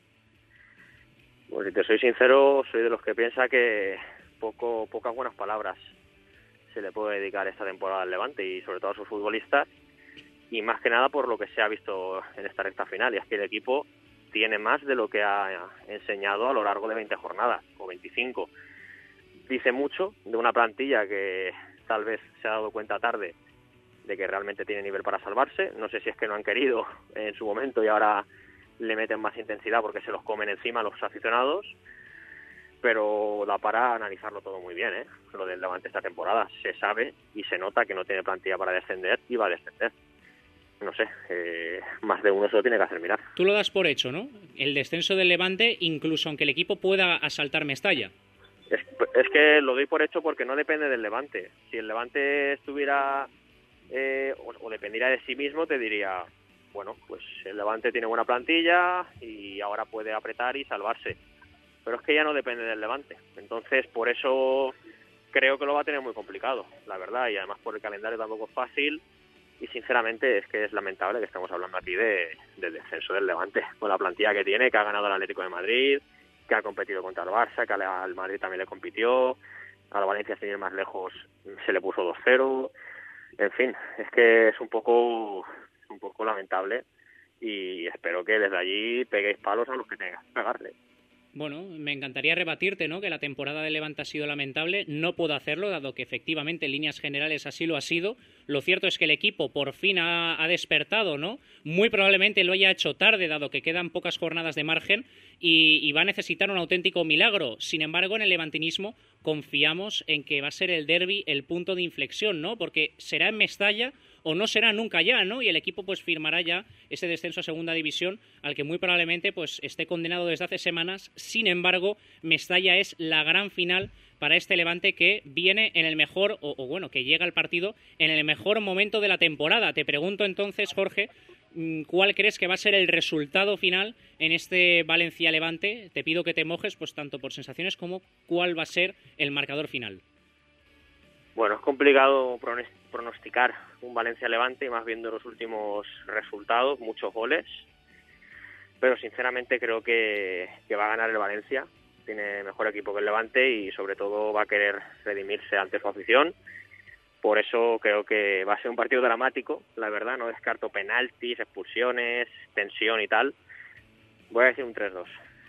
Pues si te soy sincero, soy de los que piensa que pocas buenas palabras se le puede dedicar esta temporada al Levante y sobre todo a sus futbolistas, y más que nada por lo que se ha visto en esta recta final, y es que el equipo tiene más de lo que ha enseñado a lo largo de 20 jornadas o 25. Dice mucho de una plantilla que tal vez se ha dado cuenta tarde de que realmente tiene nivel para salvarse. No sé si es que no han querido en su momento y ahora le meten más intensidad porque se los comen encima los aficionados, pero da para analizarlo todo muy bien, ¿eh? Lo del Levante esta temporada. Se sabe y se nota que no tiene plantilla para descender y va a descender. No sé, más de uno se lo tiene que hacer mirar. Tú lo das por hecho, ¿no? El descenso del Levante, incluso aunque el equipo pueda asaltar Mestalla. Es que lo doy por hecho porque no depende del Levante. Si el Levante estuviera o dependiera de sí mismo, te diría, bueno, pues el Levante tiene buena plantilla y ahora puede apretar y salvarse. pero es que ya no depende del Levante. Entonces, por eso creo que lo va a tener muy complicado, la verdad, y además por el calendario tampoco es fácil, y sinceramente es que es lamentable que estemos hablando aquí del descenso del Levante, con la plantilla que tiene, que ha ganado el Atlético de Madrid, que ha competido contra el Barça, que al Madrid también le compitió, al Valencia, sin ir más lejos, se le puso 2-0, en fin, es que es un poco lamentable, y espero que desde allí peguéis palos a los que tengáis que pegarle. Bueno, me encantaría rebatirte, ¿no?, que la temporada de Levante ha sido lamentable. No puedo hacerlo, dado que efectivamente en líneas generales así lo ha sido. Lo cierto es que el equipo por fin ha despertado, ¿no? Muy probablemente lo haya hecho tarde, dado que quedan pocas jornadas de margen y va a necesitar un auténtico milagro. Sin embargo, en el levantinismo confiamos en que va a ser el derbi el punto de inflexión, ¿no? Porque será en Mestalla o no será nunca ya, ¿no? Y el equipo pues firmará ya ese descenso a segunda división al que muy probablemente pues esté condenado desde hace semanas. Sin embargo, Mestalla es la gran final para este Levante que viene en el mejor, o bueno, que llega al partido en el mejor momento de la temporada. Te pregunto entonces, Jorge, ¿cuál crees que va a ser el resultado final en este Valencia-Levante? Te pido que te mojes, pues tanto por sensaciones como cuál va a ser el marcador final. Bueno, es complicado pronosticar un Valencia-Levante, y más viendo los últimos resultados, muchos goles, pero sinceramente creo que va a ganar el Valencia. Tiene mejor equipo que el Levante y sobre todo va a querer redimirse ante su afición. Por eso creo que va a ser un partido dramático, la verdad. No descarto penaltis, expulsiones, tensión y tal. Voy a decir un 3-2.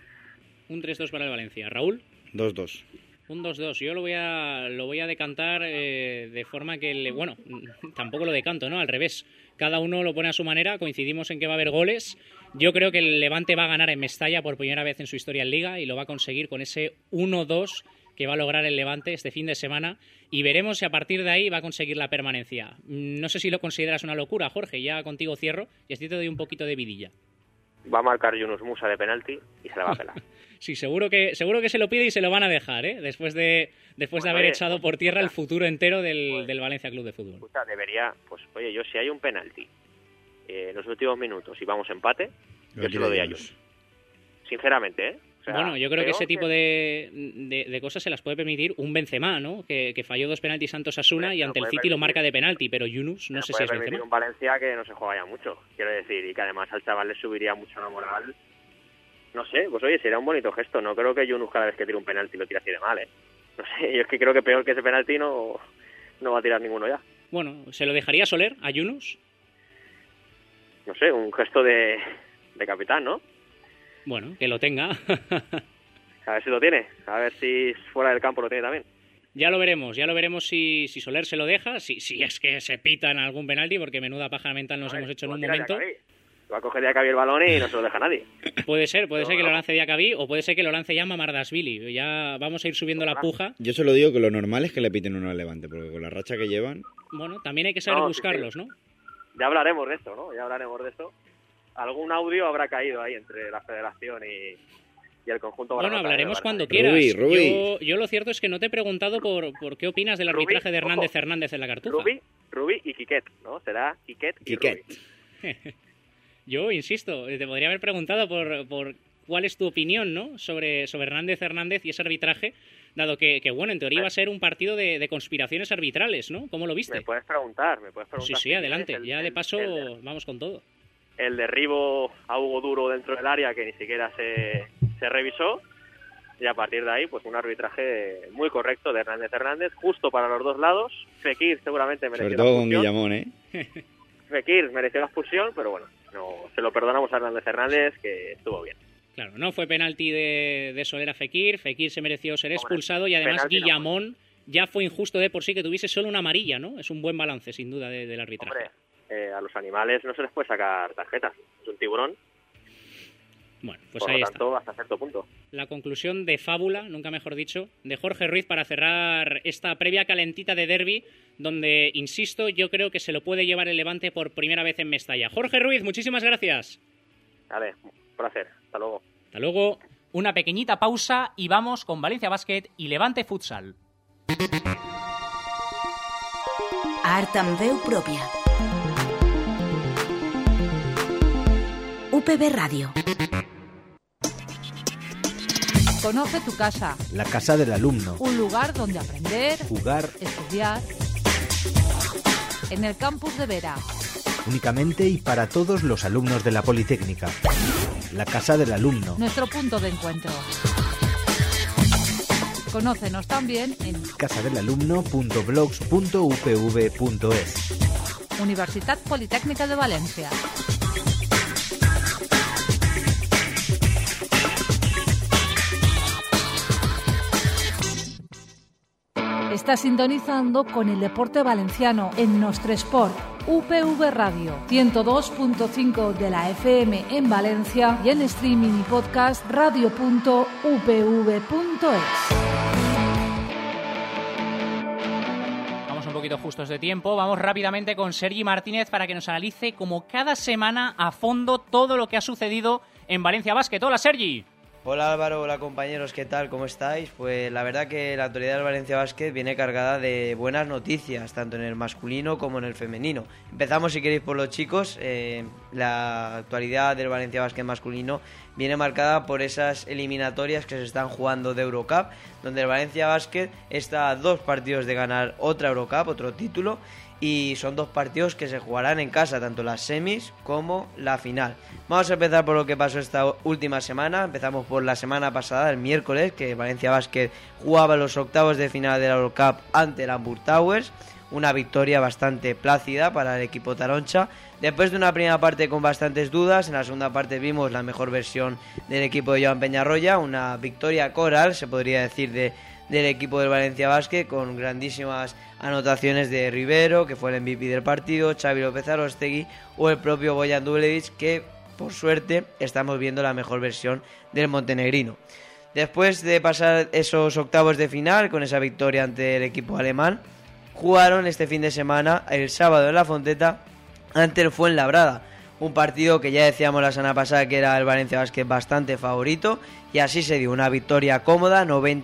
Un 3-2 para el Valencia. ¿Raúl? 2-2. Un 2-2. Yo lo voy a decantar de forma que... Bueno, tampoco lo decanto, ¿no? Al revés. Cada uno lo pone a su manera. Coincidimos en que va a haber goles. Yo creo que el Levante va a ganar en Mestalla por primera vez en su historia en Liga y lo va a conseguir con ese 1-2 que va a lograr el Levante este fin de semana. Y veremos si a partir de ahí va a conseguir la permanencia. No sé si lo consideras una locura, Jorge. Ya contigo cierro y así te doy un poquito de vidilla. Va a marcar Yunus Musa de penalti y se la va a pelar. Sí, seguro que se lo pide y se lo van a dejar, ¿eh? Después de haber echado por tierra el futuro entero del Valencia Club de Fútbol. Escucha, debería, pues oye, yo si hay un penalti en los últimos minutos y vamos empate, yo se lo doy a Yunus. Sinceramente, ¿eh? O sea, bueno, yo creo que ese tipo de cosas se las puede permitir un Benzema, ¿no? Que falló 2 penaltis ante Osasuna y ante el City lo marca de penalti, pero Yunus no sé si es Benzema. Un Valencia que no se juega ya mucho, quiero decir, y que además al chaval le subiría mucho la moral. No sé, pues oye, sería un bonito gesto. No creo que Yunus cada vez que tire un penalti lo tire así de mal, ¿eh? No sé, yo es que creo que peor que ese penalti no va a tirar ninguno ya. Bueno, ¿se lo dejaría Soler a Yunus? No sé, un gesto de capitán, ¿no? Bueno, que lo tenga. A ver si lo tiene, a ver si fuera del campo lo tiene también. Ya lo veremos si Soler se lo deja, si es que se pita en algún penalti, porque menuda paja mental nos hemos hecho en un momento. Va a coger Diacabí el balón y no se lo deja a nadie. Puede ser que lo lance Diacabí o puede ser que lo lance ya Mamardashvili. Ya vamos a ir subiendo la puja. Yo se lo digo que lo normal es que le piten uno al Levante, porque con la racha que llevan... Bueno, también hay que saber buscarlos, ¿no? Ya hablaremos de esto, ¿no? Algún audio habrá caído ahí entre la federación y el conjunto. Bueno, hablaremos cuando quieras. Rubí. Yo lo cierto es que no te he preguntado por qué opinas del arbitraje de Hernández en la Cartuja. Rubí y Quiquet, ¿no? Será Quiquet y Rubí. Yo insisto, te podría haber preguntado por cuál es tu opinión, ¿no? sobre Hernández y ese arbitraje, dado que bueno, en teoría iba a ser un partido de conspiraciones arbitrales, ¿no? ¿Cómo lo viste? Me puedes preguntar. Sí, adelante. Ya de paso vamos con todo. El derribo a Hugo Duro dentro del área que ni siquiera se revisó, y a partir de ahí pues un arbitraje muy correcto de Hernández, justo para los dos lados. Fekir seguramente mereció la expulsión. Sobre todo con Guillamón, ¿eh? Fekir mereció la expulsión, pero bueno, no se lo perdonamos a Hernández, que estuvo bien. Claro, no fue penalti de Soler a Fekir se mereció ser expulsado y además Guillamón ya fue injusto de por sí que tuviese solo una amarilla, ¿no? Es un buen balance sin duda del arbitraje. Hombre, a los animales no se les puede sacar tarjetas, es un tiburón. Bueno, pues por ahí lo tanto, está. Hasta cierto punto. La conclusión de fábula, nunca mejor dicho, de Jorge Ruiz para cerrar esta previa calentita de derbi, donde, insisto, yo creo que se lo puede llevar el Levante por primera vez en Mestalla. Jorge Ruiz, muchísimas gracias. Vale, un placer. Hasta luego. Hasta luego. Una pequeñita pausa y vamos con Valencia Basket y Levante Futsal. Art amb veu pròpia. UPB Ràdio. Conoce tu casa. La casa del alumno. Un lugar donde aprender, jugar, estudiar. En el campus de Vera. Únicamente y para todos los alumnos de la Politécnica. La casa del alumno. Nuestro punto de encuentro. Conócenos también en casadelalumno.blogs.upv.es. Universitat Politécnica de Valencia. Está sintonizando con el deporte valenciano en Nostre Esport, UPV Radio, 102.5 de la FM en Valencia y en streaming y podcast radio.upv.es. Vamos un poquito justos de tiempo, vamos rápidamente con Sergi Martínez para que nos analice como cada semana a fondo todo lo que ha sucedido en Valencia Basket. Hola Sergi. Hola Álvaro, hola compañeros, ¿qué tal? ¿Cómo estáis? Pues la verdad que la actualidad del Valencia Basket viene cargada de buenas noticias, tanto en el masculino como en el femenino. Empezamos, si queréis, por los chicos. La actualidad del Valencia Basket masculino viene marcada por esas eliminatorias que se están jugando de Eurocup, donde el Valencia Basket está a 2 partidos de ganar otra Eurocup, otro título, y son 2 partidos que se jugarán en casa, tanto las semis como la final. Vamos a empezar por lo que pasó esta última semana. Empezamos por la semana pasada, el miércoles, que Valencia Basket jugaba los octavos de final de la Eurocup ante el Hamburg Towers. Una victoria bastante plácida para el equipo taroncha. Después de una primera parte con bastantes dudas, en la segunda parte vimos la mejor versión del equipo de Joan Peñarroya. Una victoria coral, se podría decir, del equipo del Valencia Basket, con grandísimas anotaciones de Rivero, que fue el MVP del partido, Xavi López Arostegui o el propio Bojan Dubljevic, que por suerte estamos viendo la mejor versión del montenegrino. Después de pasar esos octavos de final con esa victoria ante el equipo alemán, jugaron este fin de semana, el sábado en La Fonteta, ante el Fuenlabrada. Un partido que ya decíamos la semana pasada que era el Valencia Basket bastante favorito, y así se dio una victoria cómoda,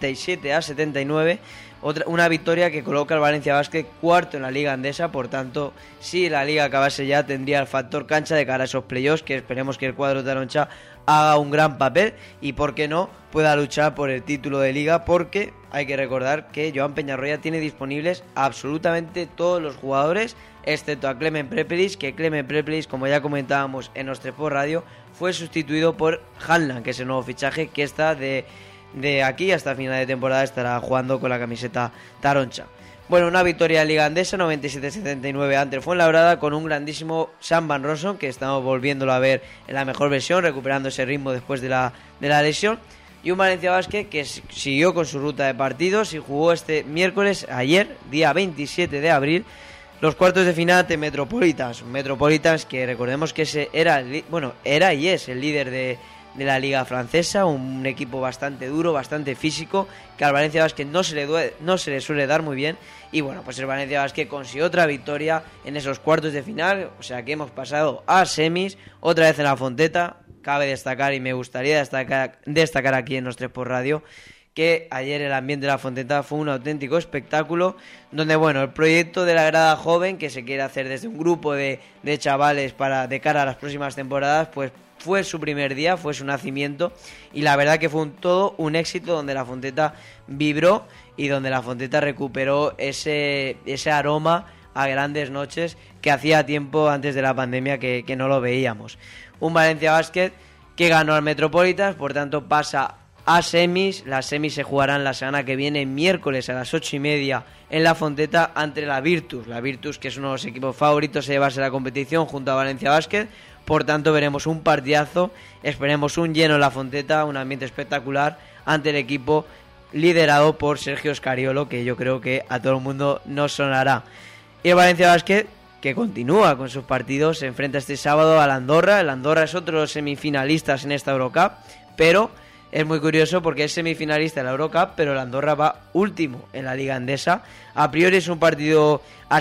97-79, una victoria que coloca al Valencia Basket cuarto en la Liga Andesa. Por tanto, si la Liga acabase ya, tendría el factor cancha de cara a esos playoffs, que esperemos que el cuadro taroncha haga un gran papel y, por qué no, pueda luchar por el título de Liga, porque hay que recordar que Joan Peñarroya tiene disponibles absolutamente todos los jugadores, excepto a Clemen Prepelic, que Clemen Prepelic, como ya comentábamos en Nostre Sport Radio, fue sustituido por Hanlan, que es el nuevo fichaje que está de aquí hasta final de temporada estará jugando con la camiseta taroncha. Bueno, una victoria en Liga Andesa, 97-79 ante el Fuenlabrada, con un grandísimo Sam Van Rossum, que estamos volviéndolo a ver en la mejor versión, recuperando ese ritmo después de la lesión. Y un Valencia Basket que siguió con su ruta de partidos y jugó este miércoles, ayer, día 27 de abril, los cuartos de final ante Metropolitans. Metropolitans, que recordemos que ese era y es el líder de la liga francesa, un equipo bastante duro, bastante físico, que al Valencia Basket no se le suele dar muy bien. Y bueno, pues el Valencia Basket consiguió otra victoria en esos cuartos de final, o sea que hemos pasado a semis, otra vez en La Fonteta. Cabe destacar, y me gustaría destacar aquí en Nostre Sport Radio, que ayer el ambiente de La Fonteta fue un auténtico espectáculo, donde bueno, el proyecto de la grada joven que se quiere hacer desde un grupo de chavales de cara a las próximas temporadas, pues fue su primer día, fue su nacimiento, y la verdad que fue todo un éxito, donde La Fonteta vibró y donde La Fonteta recuperó ese aroma a grandes noches que hacía tiempo antes de la pandemia que no lo veíamos. Un Valencia Basket que ganó al Metropolitans, por tanto pasa a semis. Las semis se jugarán la semana que viene, miércoles a las 8:30 en La Fonteta, ante la Virtus. La Virtus, que es uno de los equipos favoritos a llevarse la competición junto a Valencia Basket. Por tanto, veremos un partidazo, esperemos un lleno en La Fonteta, un ambiente espectacular ante el equipo liderado por Sergio Scariolo, que yo creo que a todo el mundo nos sonará. Y el Valencia Basket, que continúa con sus partidos, se enfrenta este sábado al Andorra. El Andorra es otro de los semifinalistas en esta Eurocup, pero es muy curioso porque es semifinalista en la Eurocup, pero el Andorra va último en la Liga Andesa. A priori es un partido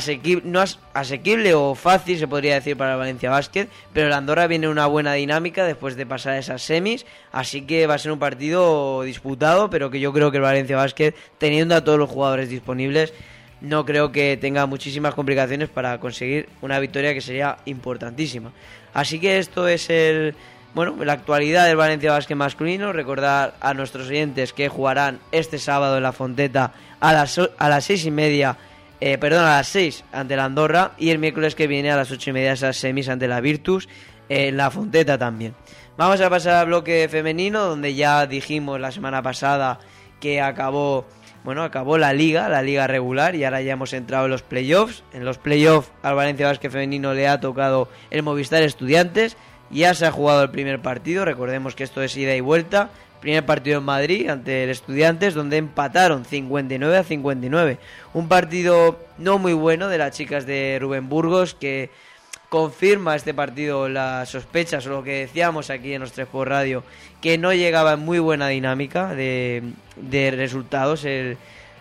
asequible o fácil, se podría decir, para el Valencia Basket, pero el Andorra viene en una buena dinámica después de pasar esas semis, así que va a ser un partido disputado, pero que yo creo que el Valencia Basket, teniendo a todos los jugadores disponibles, no creo que tenga muchísimas complicaciones para conseguir una victoria que sería importantísima. Así que esto es bueno, la actualidad del Valencia Basket masculino. Recordar a nuestros oyentes que jugarán este sábado en la Fonteta a las 6:30, a las 6 ante la Andorra, y el miércoles que viene a las 8:30 esas semis ante la Virtus en la Fonteta también. Vamos a pasar al bloque femenino, donde ya dijimos la semana pasada que acabó la liga regular, y ahora ya hemos entrado en los playoffs. En los playoffs al Valencia Basket femenino le ha tocado el Movistar Estudiantes. Ya se ha jugado el primer partido, recordemos que esto es ida y vuelta. Primer partido en Madrid ante el Estudiantes, donde empataron 59-59. Un partido no muy bueno de las chicas de Rubén Burgos, que confirma este partido las sospechas o lo que decíamos aquí en los 3 por Radio, que no llegaba en muy buena dinámica de resultados el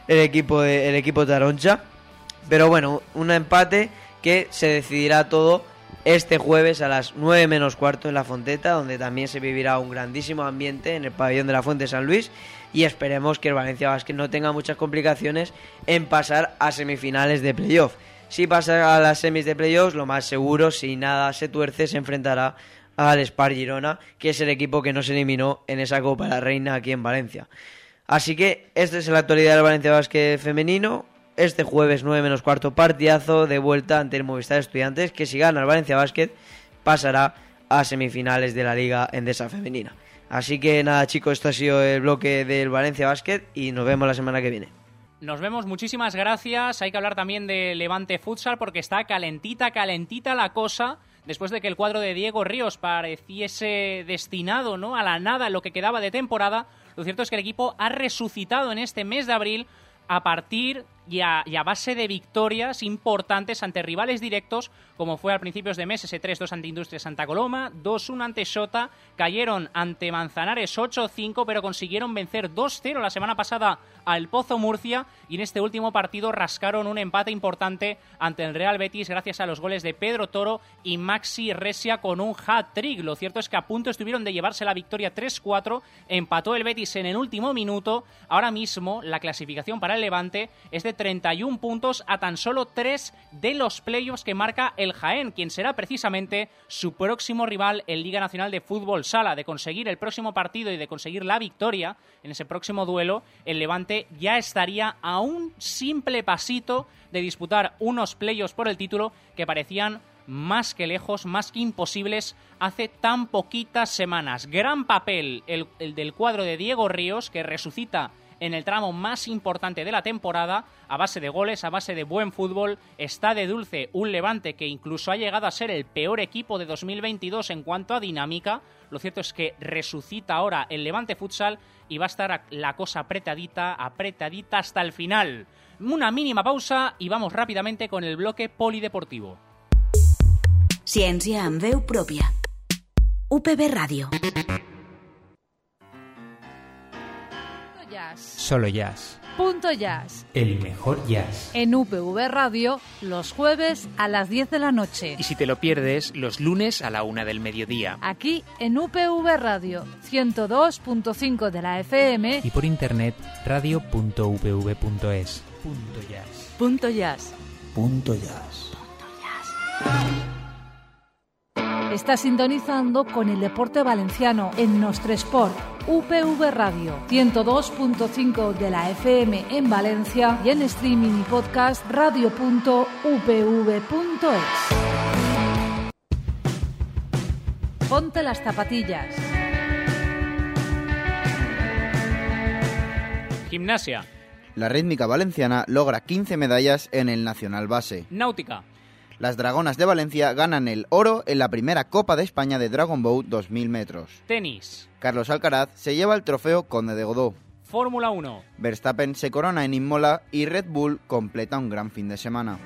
equipo Taroncha. Pero bueno, un empate que se decidirá todo este jueves a las 9 menos cuarto en la Fonteta, donde también se vivirá un grandísimo ambiente en el pabellón de la Fuente San Luis, y esperemos que el Valencia Basket no tenga muchas complicaciones en pasar a semifinales de playoff. Si pasa a las semis de playoffs, lo más seguro, si nada se tuerce, se enfrentará al Spar Girona, que es el equipo que nos eliminó en esa Copa de la Reina aquí en Valencia. Así que esta es la actualidad del Valencia Basket femenino. Este jueves 9 menos cuarto, partidazo de vuelta ante el Movistar Estudiantes, que si gana el Valencia Basket pasará a semifinales de la Liga Endesa Femenina. Así que nada, chicos, esto ha sido el bloque del Valencia Basket y nos vemos la semana que viene. Nos vemos, muchísimas gracias. Hay que hablar también de Levante Futsal, porque está calentita la cosa, después de que el cuadro de Diego Ríos pareciese destinado, ¿no?, a la nada en lo que quedaba de temporada. Lo cierto es que el equipo ha resucitado en este mes de abril a partir y a base de victorias importantes ante rivales directos, como fue al principios de mes ese 3-2 ante Industria Santa Coloma, 2-1 ante Xota, cayeron ante Manzanares 8-5, pero consiguieron vencer 2-0 la semana pasada al Pozo Murcia, y en este último partido rascaron un empate importante ante el Real Betis gracias a los goles de Pedro Toro y Maxi Resia con un hat-trick. Lo cierto es que a punto estuvieron de llevarse la victoria 3-4, empató el Betis en el último minuto. Ahora mismo la clasificación para el Levante es de 31 puntos, a tan solo 3 de los playoffs que marca el Jaén, quien será precisamente su próximo rival en Liga Nacional de Fútbol Sala. De conseguir el próximo partido y de conseguir la victoria en ese próximo duelo, el Levante ya estaría a un simple pasito de disputar unos playoffs por el título que parecían más que lejos, más que imposibles hace tan poquitas semanas. Gran papel el del cuadro de Diego Ríos, que resucita en el tramo más importante de la temporada, a base de goles, a base de buen fútbol. Está de dulce un Levante que incluso ha llegado a ser el peor equipo de 2022 en cuanto a dinámica. Lo cierto es que resucita ahora el Levante Futsal y va a estar la cosa apretadita hasta el final. Una mínima pausa y vamos rápidamente con el bloque polideportivo. Ciència en veu pròpia. UPV Radio. Solo jazz. Punto Jazz. El mejor jazz. En UPV Radio, los jueves a las 10 de la noche. Y si te lo pierdes, los lunes a la 1 del mediodía. Aquí en UPV Radio, 102.5 de la FM. Y por internet, radio.upv.es. Punto jazz. Punto Jazz. Punto jazz. Está sintonizando con el deporte valenciano en Nostre Sport. UPV Radio, 102.5 de la FM en Valencia, y en streaming y podcast radio.upv.es. Ponte las zapatillas. Gimnasia. La rítmica valenciana logra 15 medallas en el Nacional Base. Náutica. Las Dragonas de Valencia ganan el oro en la primera Copa de España de Dragon Boat 2000 metros. Tenis. Carlos Alcaraz se lleva el trofeo Conde de Godó. Fórmula 1. Verstappen se corona en Imola y Red Bull completa un gran fin de semana.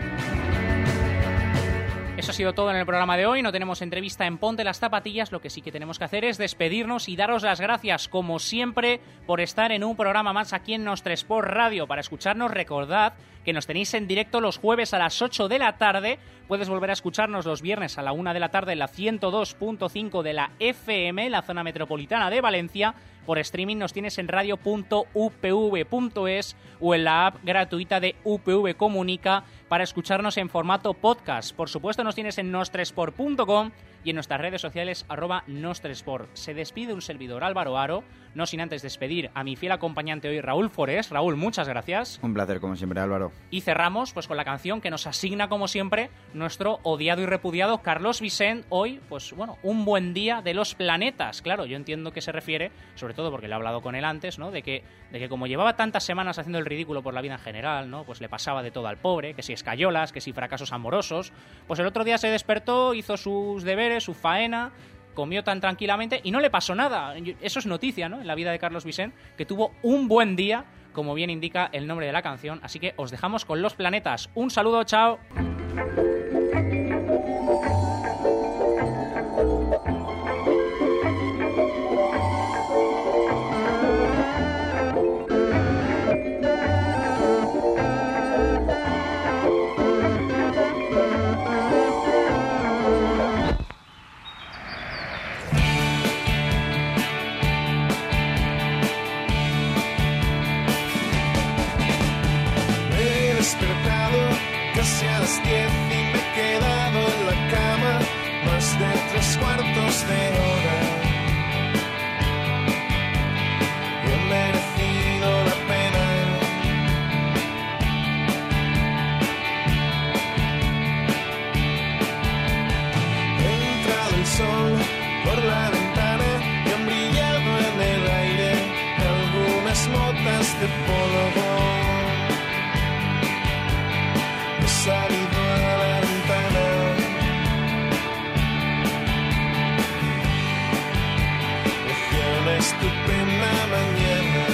Eso ha sido todo en el programa de hoy. No tenemos entrevista en Ponte las Zapatillas. Lo que sí que tenemos que hacer es despedirnos y daros las gracias, como siempre, por estar en un programa más aquí en Nostre Sport Radio. Para escucharnos, recordad que nos tenéis en directo los jueves a las 8 de la tarde. Puedes volver a escucharnos los viernes a la 1 de la tarde en la 102.5 de la FM, la zona metropolitana de Valencia. Por streaming nos tienes en radio.upv.es o en la app gratuita de UPV Comunica para escucharnos en formato podcast. Por supuesto nos tienes en nostresport.com y en nuestras redes sociales @nostresport. Se despide un servidor, Álvaro Aro, no sin antes despedir a mi fiel acompañante hoy, Raúl Forés. Raúl, muchas gracias. Un placer, como siempre, Álvaro. Y cerramos pues con la canción que nos asigna, como siempre, nuestro odiado y repudiado Carlos Vicent. Hoy, pues bueno, un buen día de los planetas. Claro, yo entiendo que se refiere, sobre todo porque lo he hablado con él antes, ¿no? De que como llevaba tantas semanas haciendo el ridículo por la vida en general, ¿no? Pues le pasaba de todo al pobre, que si escayolas, que si fracasos amorosos. Pues el otro día se despertó, hizo sus deberes, su faena, comió tan tranquilamente y no le pasó nada. Eso es noticia, ¿no? En la vida de Carlos Vicent, que tuvo un buen día, como bien indica el nombre de la canción. Así que os dejamos con los planetas. Un saludo, chao. Casi a las 10 y me he quedado en la cama más de 3/4 de hora. Y he merecido la pena. Ha entrado el sol por la ventana y han brillado en el aire algunas motas de polvo. He salido a la ventana. Fue una estupenda mañana.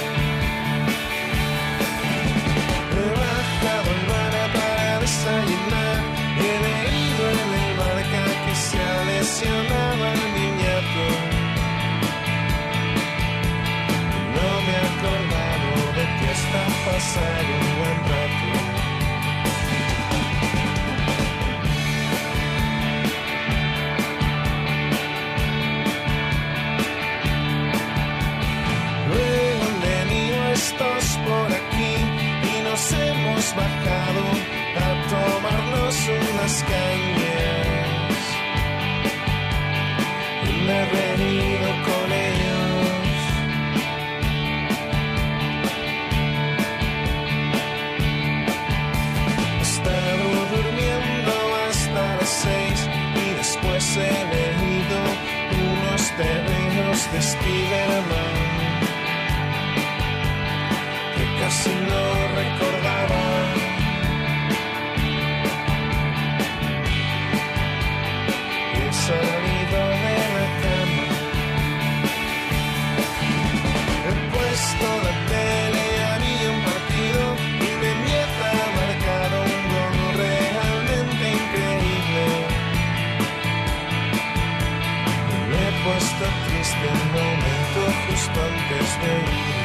He bajado al bar para desayunar. He leído en el Marca que se ha lesionado al niñato. No me he acordado de que está pasando un buen rato. Por aquí y nos hemos bajado a tomarnos unas cañas y me he reído con ellos. He estado durmiendo hasta las 6 y después he leído unos tebeos de Spiderman. Casi no recordaba. He salido de la cama. He puesto la tele, había un partido y de mierda ha marcado un gol realmente increíble. Me he puesto triste un momento justo antes de irme.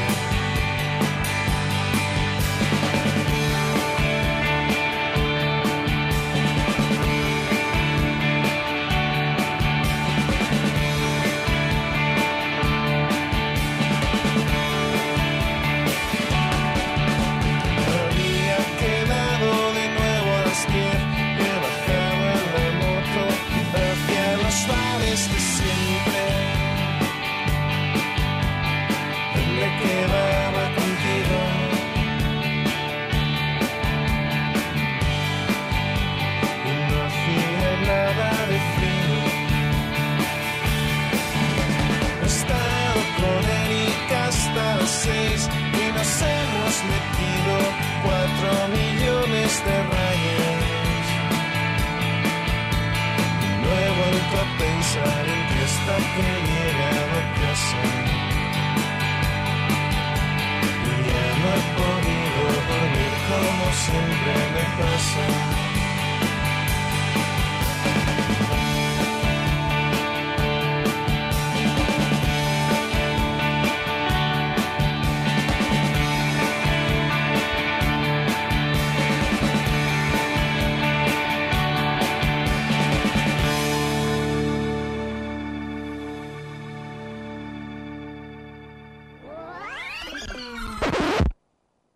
Y nos hemos metido 4 millones de rayas. No he vuelto a pensar en que hasta que he llegado a casa. Y ya no he podido dormir como siempre me pasa.